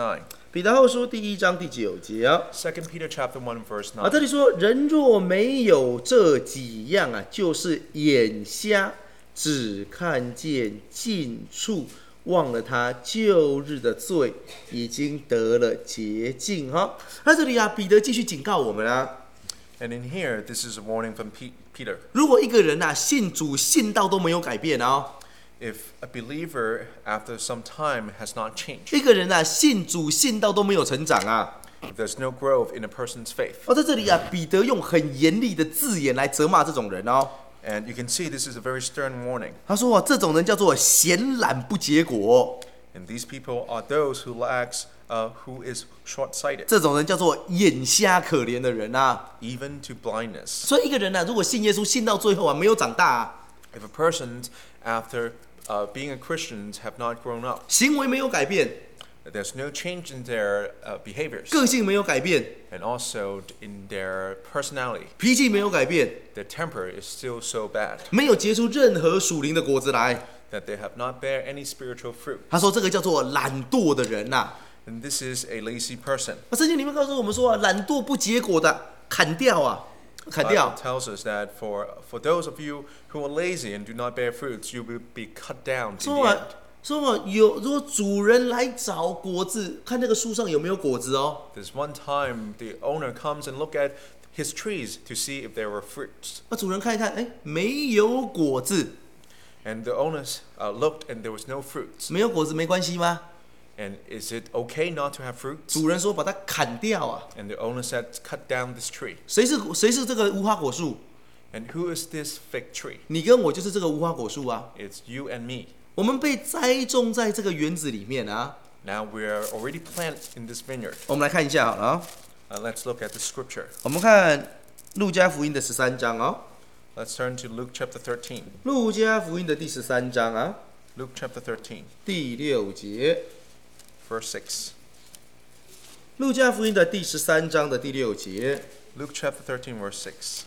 彼得后书第一章第九节啊， Second Peter chapter one verse 啊，这 nine. 里说，人若没有这几样啊，就是眼瞎，只看见近处，忘了他旧日的罪，已经得了洁净哈。那这里啊，彼得继续警告我们啊， And in here, this is a warning from Pe- Peter. 如果一个人啊信主信到都没有改变啊， If a believer, after some time, has not changed, 一个人啊信主信到都没有成长啊， if there's no growth in a person's faith, 哦，在这里啊，彼得用很严厉的字眼来责骂这种人哦。 and you can see this is a very stern warning. 他说啊，这种人叫做闲懒不结果， And these people are those who lacks, uh, who is short-sighted, 这种人叫做眼瞎可怜的人啊。 even to blindness. 所以一个人啊，如果信耶稣信到最后啊，没有长大啊， If a person, after uh, being a Christian, have not grown up, 行为没有改变， there's no change in their uh, behaviors, 个性没有改变， and also in their personality, 脾气没有改变， their temper is still so bad 没有结出任何属灵的果子来。 that they have not bear any spiritual fruit. 他说这个叫做懒惰的人呐、啊。 And this is a lazy person. 那圣经里面告诉我们说啊，懒惰不结果的砍掉啊，砍 Bible 掉。 tells us that for for those of you who are lazy and do not bear fruits, you will be cut down in 说 the 啊 end. 说啊，有如果主人来找果子，看那个树上有没有果子哦。 There's one time the owner comes and look at his trees to see if there were fruits. 那主人看一看，哎，没有果子， And the owners uh, looked and there was no fruits. 没有果子没关系吗？ And is it okay not to have fruits? 主人说把它砍掉啊。 And the owner said, cut down this tree. 谁是谁是这个无花果树？ And who is this fig tree? 你跟我就是这个无花果树啊。 It's you and me. 我们被栽种在这个园子里面啊。 Now we are already planted in this vineyard. 我们来看一下好了啊。 Uh, let's look at the scripture. 我们看路加福音的十三章哦。 Let's turn to Luke chapter thirteen. 路加福音的第十三章啊， Luke chapter thirteen, 第六节。 verse six. 路加福音的第十三章的第六节。 Luke chapter thirteen, verse six.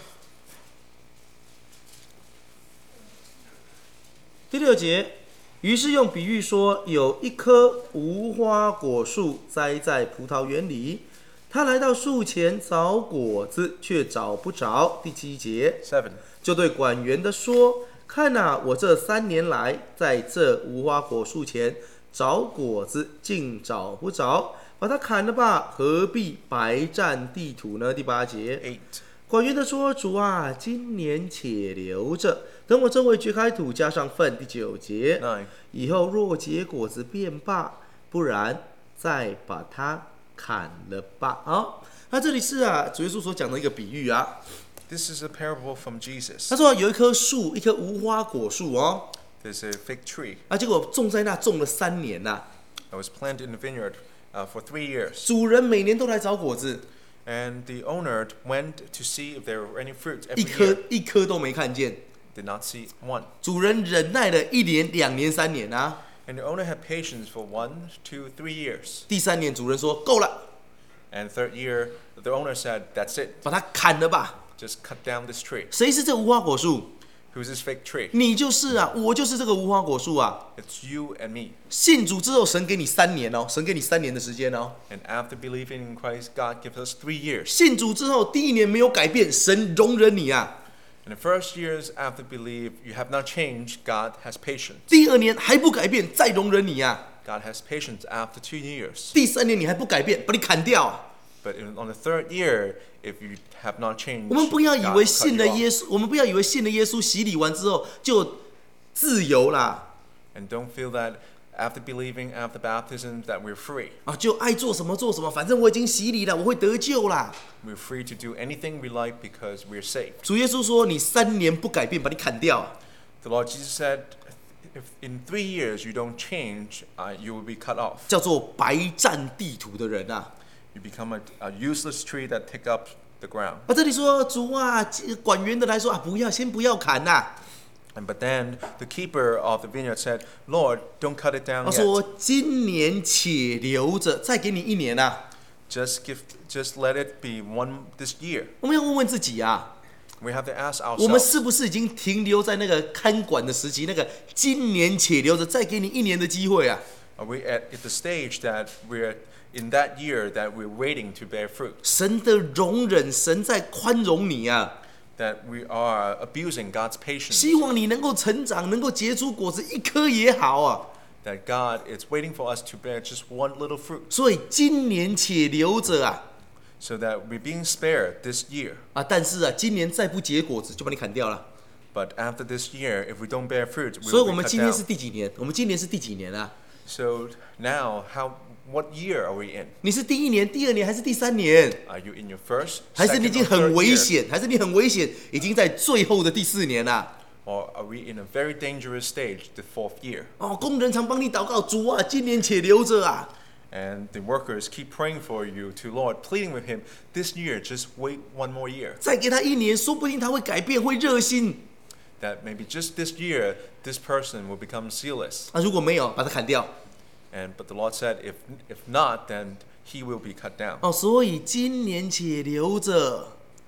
第六节，于是用比喻说，有一棵无花果树栽在葡萄园里，他来到树前找果子，却找不着。第七节， seven. 就对管园的说：“看哪、我这三年来在这无花果树前找果子，竟找不着，把它砍了吧，何必白占地土呢？”第八节， eight. 管园的说：“主啊，今年且留着，等我周围掘开土，加上粪。”第九节， nine. 以后若结果子便罢，不然再把它砍了吧。好，那这里是啊，主耶稣所讲的一个比喻啊。 This is a parable from Jesus. 他说有一棵树，一棵无花果树哦， There's a fig tree 啊，结果种在那种了三年呐、 that was planted in the vineyard uh, for three years. 主人每年都来找果子， And the owner went to see if there were any fruits 一 every 颗 year. 一颗都没看见。 Did not see one. 主人忍耐了一年、两年、三年啊， And the owner had patience for one, two, three years. 第三年主人说够了， And third year, the owner said, that's it. 把它砍了吧。 Just cut down this tree. 谁是这无花果树？ Who's this fig tree? 你就是啊，我就是这个无花果树啊。 It's you and me. 信主之后，神给你三年哦，神给你三年的时间哦。 And after believing in Christ, God gives us three years. 信主之后，第一年没有改变，神容忍你啊。 In the first years after believe, you have not changed, God has patience. 第二年还不改变，再容忍你啊。 God has patience after two years. 第三年你还不改变，把你砍掉啊。 But in, on the third year, if you have not changed, 我们不要以 God 为 will cut 信了 you off. 耶稣，我们不要以为信了耶稣洗礼完之后就自由啦， And don't feel that after believing after baptism that we're free. 啊，就爱做什么做什么，反正我已经洗礼了，我会得救啦。 We're free to do anything we like because we're saved. 主耶稣说：“你三年不改变，把你砍掉。 The Lord Jesus said, if in three years you don't change, uh, you will be cut off. ” 叫做白占地土的人啊。 You become a, a useless tree that take up the ground. 啊，这里说主啊，管园的来说啊，不要，先不要砍呐、 And but then the keeper of the vineyard said, Lord, don't cut it down 他 yet. 说：“今年且留着，再给你一年啊。 Just give, just let it be one this year. ” 我们要问问自己啊， We have to ask 我们 ourselves, 是不是已经停留在那个看管的时期？那个今年且留着，再给你一年的机会啊？ Are we at, at the stage that we're in that year that we're waiting to bear fruit? 神的容忍，神在宽容你啊， That we are abusing God's patience? 希望你能够成长，能够结出果子，一颗也好啊。 That God is waiting for us to bear just one little fruit, 所以今年且留着啊 so that we're being spared this year. 啊！但是啊，今年再不结果子，就把你砍掉了。 But after this year, if we don't bear fruit, 所以 we 我 will 们 be 今 cut 天是 down. 第几年？我们今年是第几年啊？ So now, how? What year are we in? 你是第一年、第二年还是第三年？ Are you in your first, 还是你已 second, 经 or 很 third 危 year? 险？还是你很危险，已经在最后的第四年了？ Or are we in a very dangerous stage, the fourth year? 哦，工人常帮你祷告，主啊，今年且留着啊！ And the workers keep praying for you to Lord, pleading with Him, this year, just wait one more year. 再给他一年，说不定他会改变，会热心。 That maybe just this year, this person will become zealous. 啊，如果没有，把他砍掉。 And but the Lord said, if if not, then he will be cut down. 哦，所以今年且留着。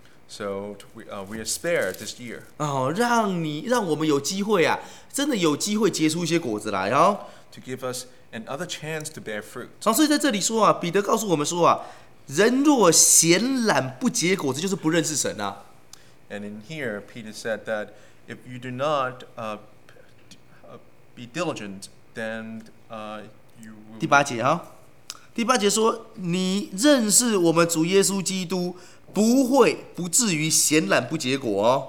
So we uh, we are spared this year 哦，让你让我们有机会啊，真的有机会结出一些果子来哦。 to give us another chance to bear fruit. 好，所以在这里说啊，彼得告诉我们说啊，人若闲懒不结果子，就是不认识神啊。 And in here, Peter said that if you do not uh, uh, be diligent, then uh, you 第 will. 八节哈，第八节说，你认识我们主耶稣基督，不会不至于闲懒不结果哦。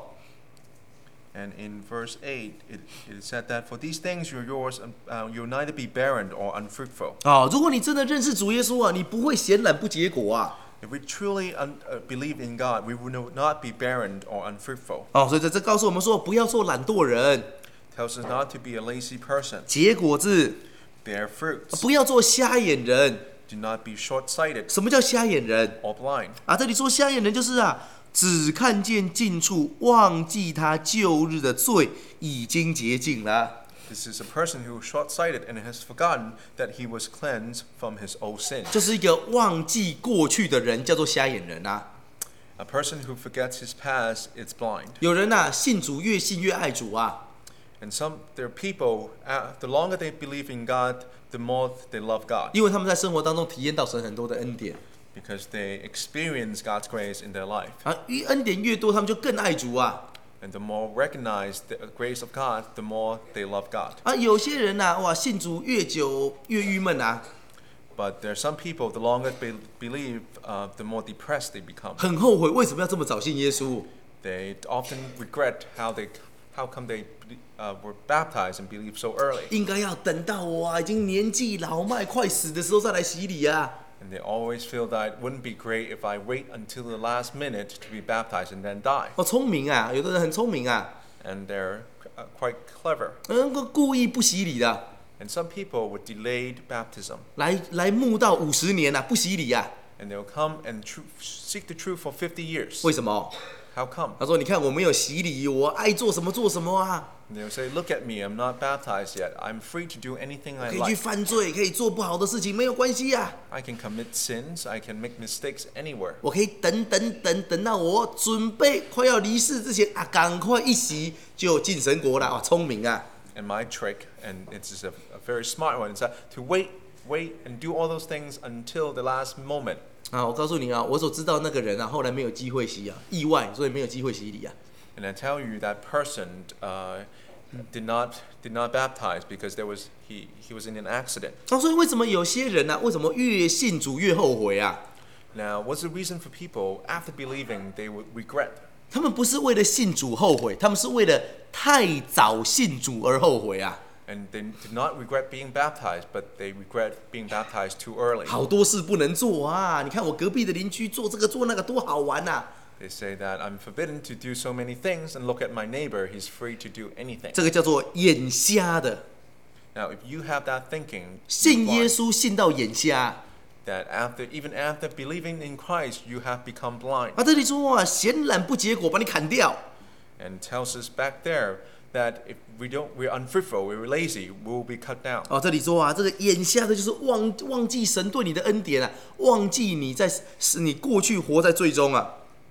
And in verse eight, it, it said that for these things you're yours, uh, you'll neither be barren or unfruitful. 哦，如果你真的认识主耶稣啊，你不会闲懒不结果啊。 If we truly un, uh, believe in God, we will not be barren or unfruitful. 哦，所以在这告诉我们说，不要做懒惰人， Tells us not to be a lazy person. 结果子， Bear fruits. 不要做瞎眼人。 Do not be short-sighted 什么叫瞎眼人 or blind. 啊？这里说瞎眼人就是啊，只看见近处，忘记他旧日的罪已经洁净了。 This is a person who is short-sighted and has forgotten that he was cleansed from his old sin. 就是一个忘记过去的人，叫做瞎眼人啊。 A person who forgets his past is blind. 有人呐、啊，信主越信越爱主啊。 And some there are people, uh, the longer they believe in God, the more they love God. 因为他们在生活当中体验到神很多的恩典 Because they experience God's grace in their life. 啊，越恩典越多，他们就更爱主啊。 And the more recognize the grace of God, the more they love God. 啊，有些人呐、啊，哇，信主越久越郁闷啊， But there are some people, the longer they believe, uh, the more depressed they become. 很后悔为什么要这么早信耶稣。 They often regret how they, how come they uh, were baptized and believed so early. 应该要等到我啊已经年纪老迈快死的时候再来洗礼啊。 And they always feel that it wouldn't be great if I wait until the last minute to be baptized and then die. 哦，聪明啊，有的人很聪明啊， And they're uh, quite clever. 能够故意不洗礼的， And some people would delayed baptism. 来来慕道五十年啊，不洗礼啊。 And they'll come and tr- seek the truth for fifty years. 为什么？ How come? 他说：“你看我没有洗礼，我爱做什么做什么啊， And they'll say, look at me, I'm not baptized yet. I'm free to do anything I 可以去 like. 犯罪，可以做不好的事情，没有关系啊。 I can commit sins, I can make mistakes anywhere. 我可以等等等等到我准备快要离世之前啊，赶快一洗就进神国了。哇，聪明啊！ And my trick, and it's a, a very smart one, is that to wait, wait, and do all those things until the last moment. 啊，我告诉你啊，我所知道那个人啊，后来没有机会洗啊，意外，所以没有机会洗礼啊。 And I tell you that person uh, did not did not baptize because there was he he was in an accident. 啊，所以为什么有些人呢、啊，为什么越信主越后悔啊？ Now, what's the reason for people after believing they would regret? 他们不是为了信主后悔，他们是为了太早信主而后悔啊。 And they did not regret being baptized, but they regret being baptized too early. 好多事不能做啊！你看我隔壁的邻居做这个做那个多好玩呐、啊！ They say that I'm forbidden to do so many things, and look at my neighbor, he's free to do anything. 这个叫做眼瞎的， Now, if you have that thinking, 信 you're 耶 blind, 稣信到眼瞎 that after even after believing in Christ, you have become blind. 啊！这里说啊，闲懒不结果，把你砍掉。 And tells us back there that if we don't, we're unfruitful, we're lazy, we'll be cut down. 哦，这里说啊，这个眼瞎的就是忘忘记神对你的恩典啊，忘记你在是你过去活在罪中啊。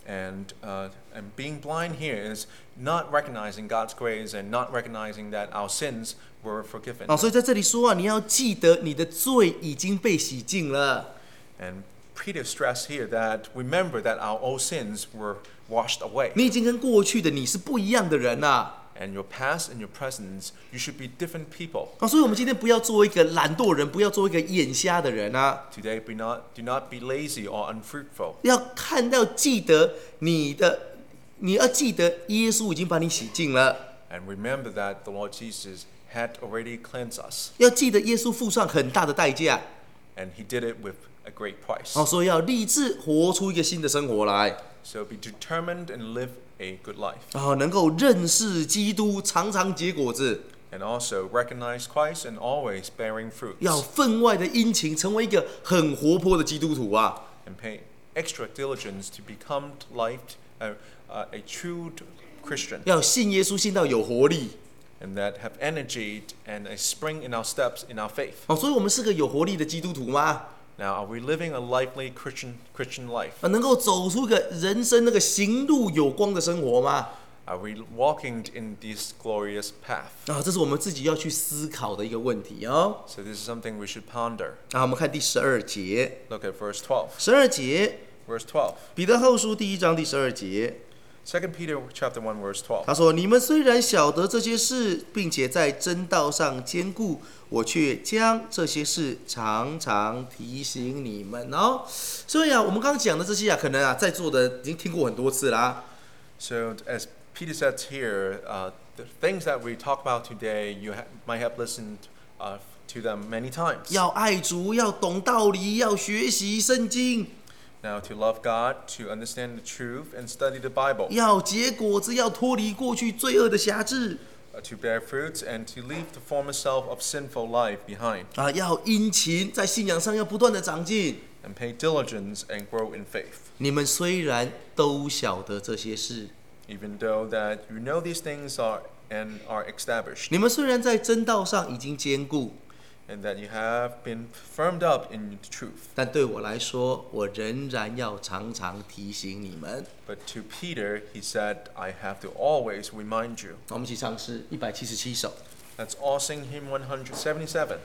And, uh, and being blind here is not recognizing God's grace and not recognizing that our sins were forgiven. 啊，所以在这里说啊，你要记得你的罪已经被洗净了。 And Peter stressed here that remember that our old sins were washed away. 你已经跟过去的你是不一样的人呐、 And your past and your present, you should be different people. 啊，所以我们今天不要做一个懒惰人，不要做一个眼瞎的人啊， Today, be not, do not be lazy or unfruitful. 要看到记得你的，你要记得耶稣已经把你洗净了， And remember that the Lord Jesus had already cleansed us. 要记得耶稣付上很大的代价， And he did it with a great price. 哦，所以要立志活出一个新的生活来， So be determined and live a good life. 啊，能够认识基督，常常结果子， And also recognize Christ and always bearing fruits. 要分外的殷勤，成为一个很活泼的基督徒啊。 And pay extra diligence to become like a, uh, a true Christian. 要信耶稣，信到有活力。 And that have energy and a spring in our steps in our faith. 哦，所以我们是个有活力的基督徒吗？ Now, are we living a lively Christian Christian life? 啊，能够走出一个人生那个行路有光的生活吗？ Are we walking in this glorious path? 啊，这是我们自己要去思考的一个问题哦。 So this is something we should ponder. 啊，我们看第十二节， Look at verse twelve. 十二节， Verse twelve. 彼得后书第一章第十二节， Second Peter chapter one verse twelve. 他说：“你们虽然晓得这些事，并且在真道上坚固，我却将这些事常常提醒你们哦。”所以啊，我们刚刚讲的这些啊，可能啊，在座的已经听过很多次啦。 So as Peter says here, uh, the things that we talk about today, you ha- might have listened uh, to them many times. 要爱主，要懂道理，要学习圣经， Now to love God, to understand the truth, and study the Bible. 要结果子，要脱离过去罪恶的辖制 Uh, to bear fruits and to leave the former self of sinful life behind. 啊，要殷勤，在信仰上要不断的长进。 And pay diligence and grow in faith. 你们虽然都晓得这些事， Even though that you know these things are and are established, 你们虽然在真道上已经坚固， and that you have been firmed up in the truth. 但对我来说，我仍然要常常提醒你们。 But to Peter, he said, I have to always remind you. 我们一起唱诗一百七十七首。 Let's all sing hymn one seventy-seven.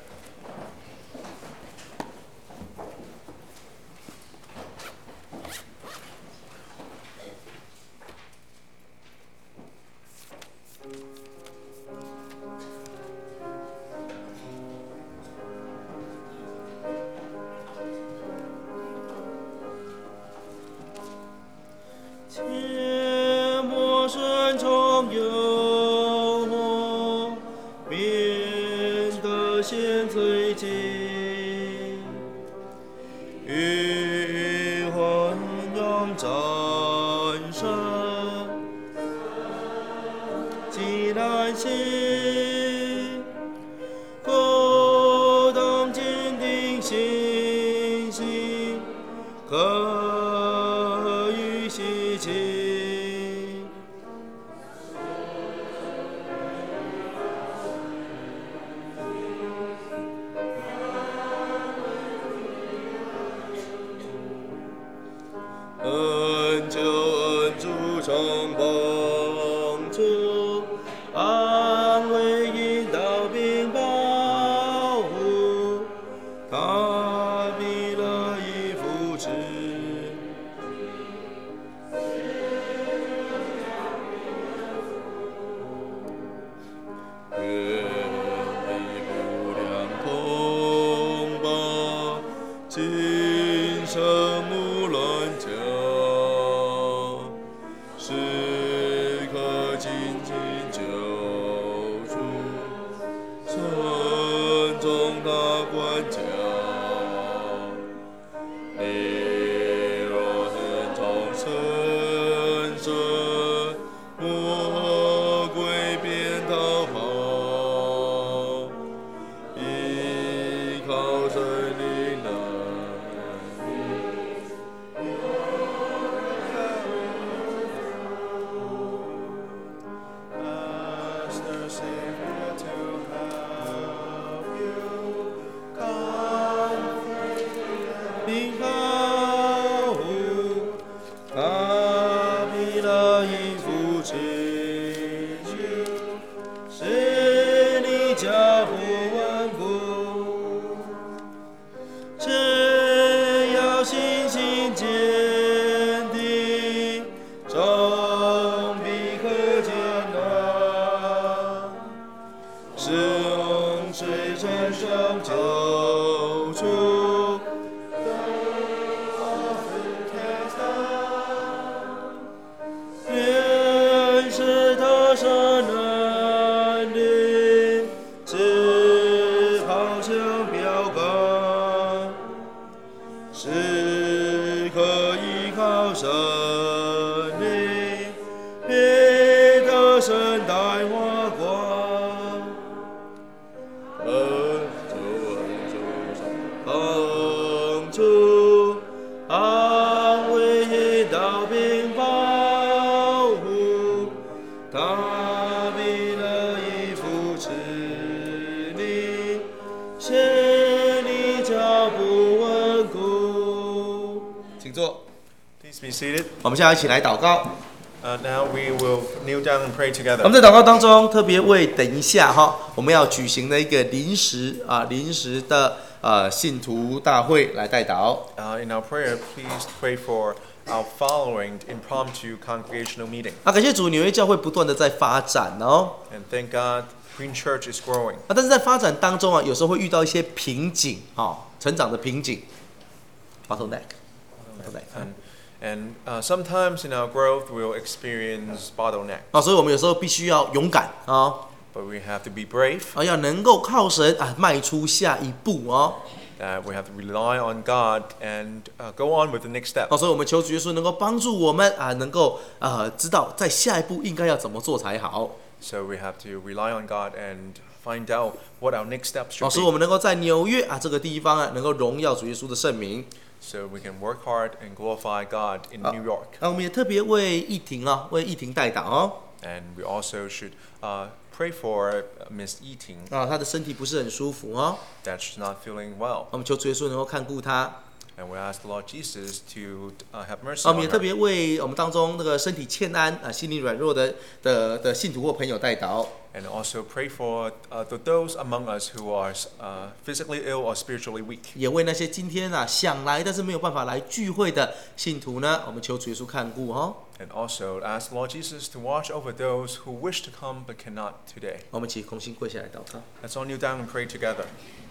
切莫深中有我，免得陷罪境。与混勇战胜，既然行，各当坚定信心，可与希冀。恩救恩主常帮助，安慰引导并保护，他必乐意扶持。愿以不良同胞，今生无论教，时刻紧紧救助，尊重他管教。你若顺从神圣，魔鬼便逃跑，依靠神灵能力。 眼见的，终必可见啊！是洪水产生救主，便是他山南的，只好向标杆，是可依靠神灵，别得神带花光。恩主恩主恩主，安慰引导并保护，他必乐意扶持你，使你脚步稳固。请坐。 Please be seated. 我们现在一起来祷告。 Uh, now we will kneel down and pray 我 together. 们在祷告当中特别为等一下哈，我们要举行的一个临时啊临时的呃信徒大会来代祷。 Uh, in our prayer, please pray for our following impromptu congregational meeting. 啊，感谢主，纽约教会不断的在发展哦。 And thank God, Green Church is growing. 啊，但是在发展当中啊，有时候会遇到一些瓶颈啊、哦，成长的瓶颈。bottleneck，bottleneck。 And, and uh, sometimes in our growth, we'll experience bottleneck. 啊，所以我们有时候必须要勇敢啊， But we have to be brave. 啊，要能够靠神啊迈出下一步哦。 That we have to rely on God and uh, go on with the next step. 啊，所以我们求主耶稣能够帮助我们啊，能够呃知道在下一步应该要怎么做才好。 So we have to rely on God and find out what our next steps 老 should 师，我 be. 们能够在纽约啊这个地方啊，能够荣耀主耶稣的圣名。 So we can work hard and glorify God in New York. 那我们也特别为义婷啊，为义婷代祷哦。 And we also should uh, pray for Miss Eating 啊，她的身体不是很舒服哦， that she's not feeling well. 我们求主耶稣能够看顾她。 And we ask the Lord Jesus to uh, have mercy 啊，我们 on 也特 her. 别为我们当中那个身体欠安啊、心灵软弱的的的信徒或朋友代祷。 And also pray for uh, the, those among us who are uh, physically ill or spiritually weak. 也为那些今天啊想来但是没有办法来聚会的信徒呢，我们求主耶稣看顾哦。 And also ask the Lord Jesus to watch over those who wish to come but cannot today. 我们一起同心跪下来祷告。 Let's all kneel down and pray together.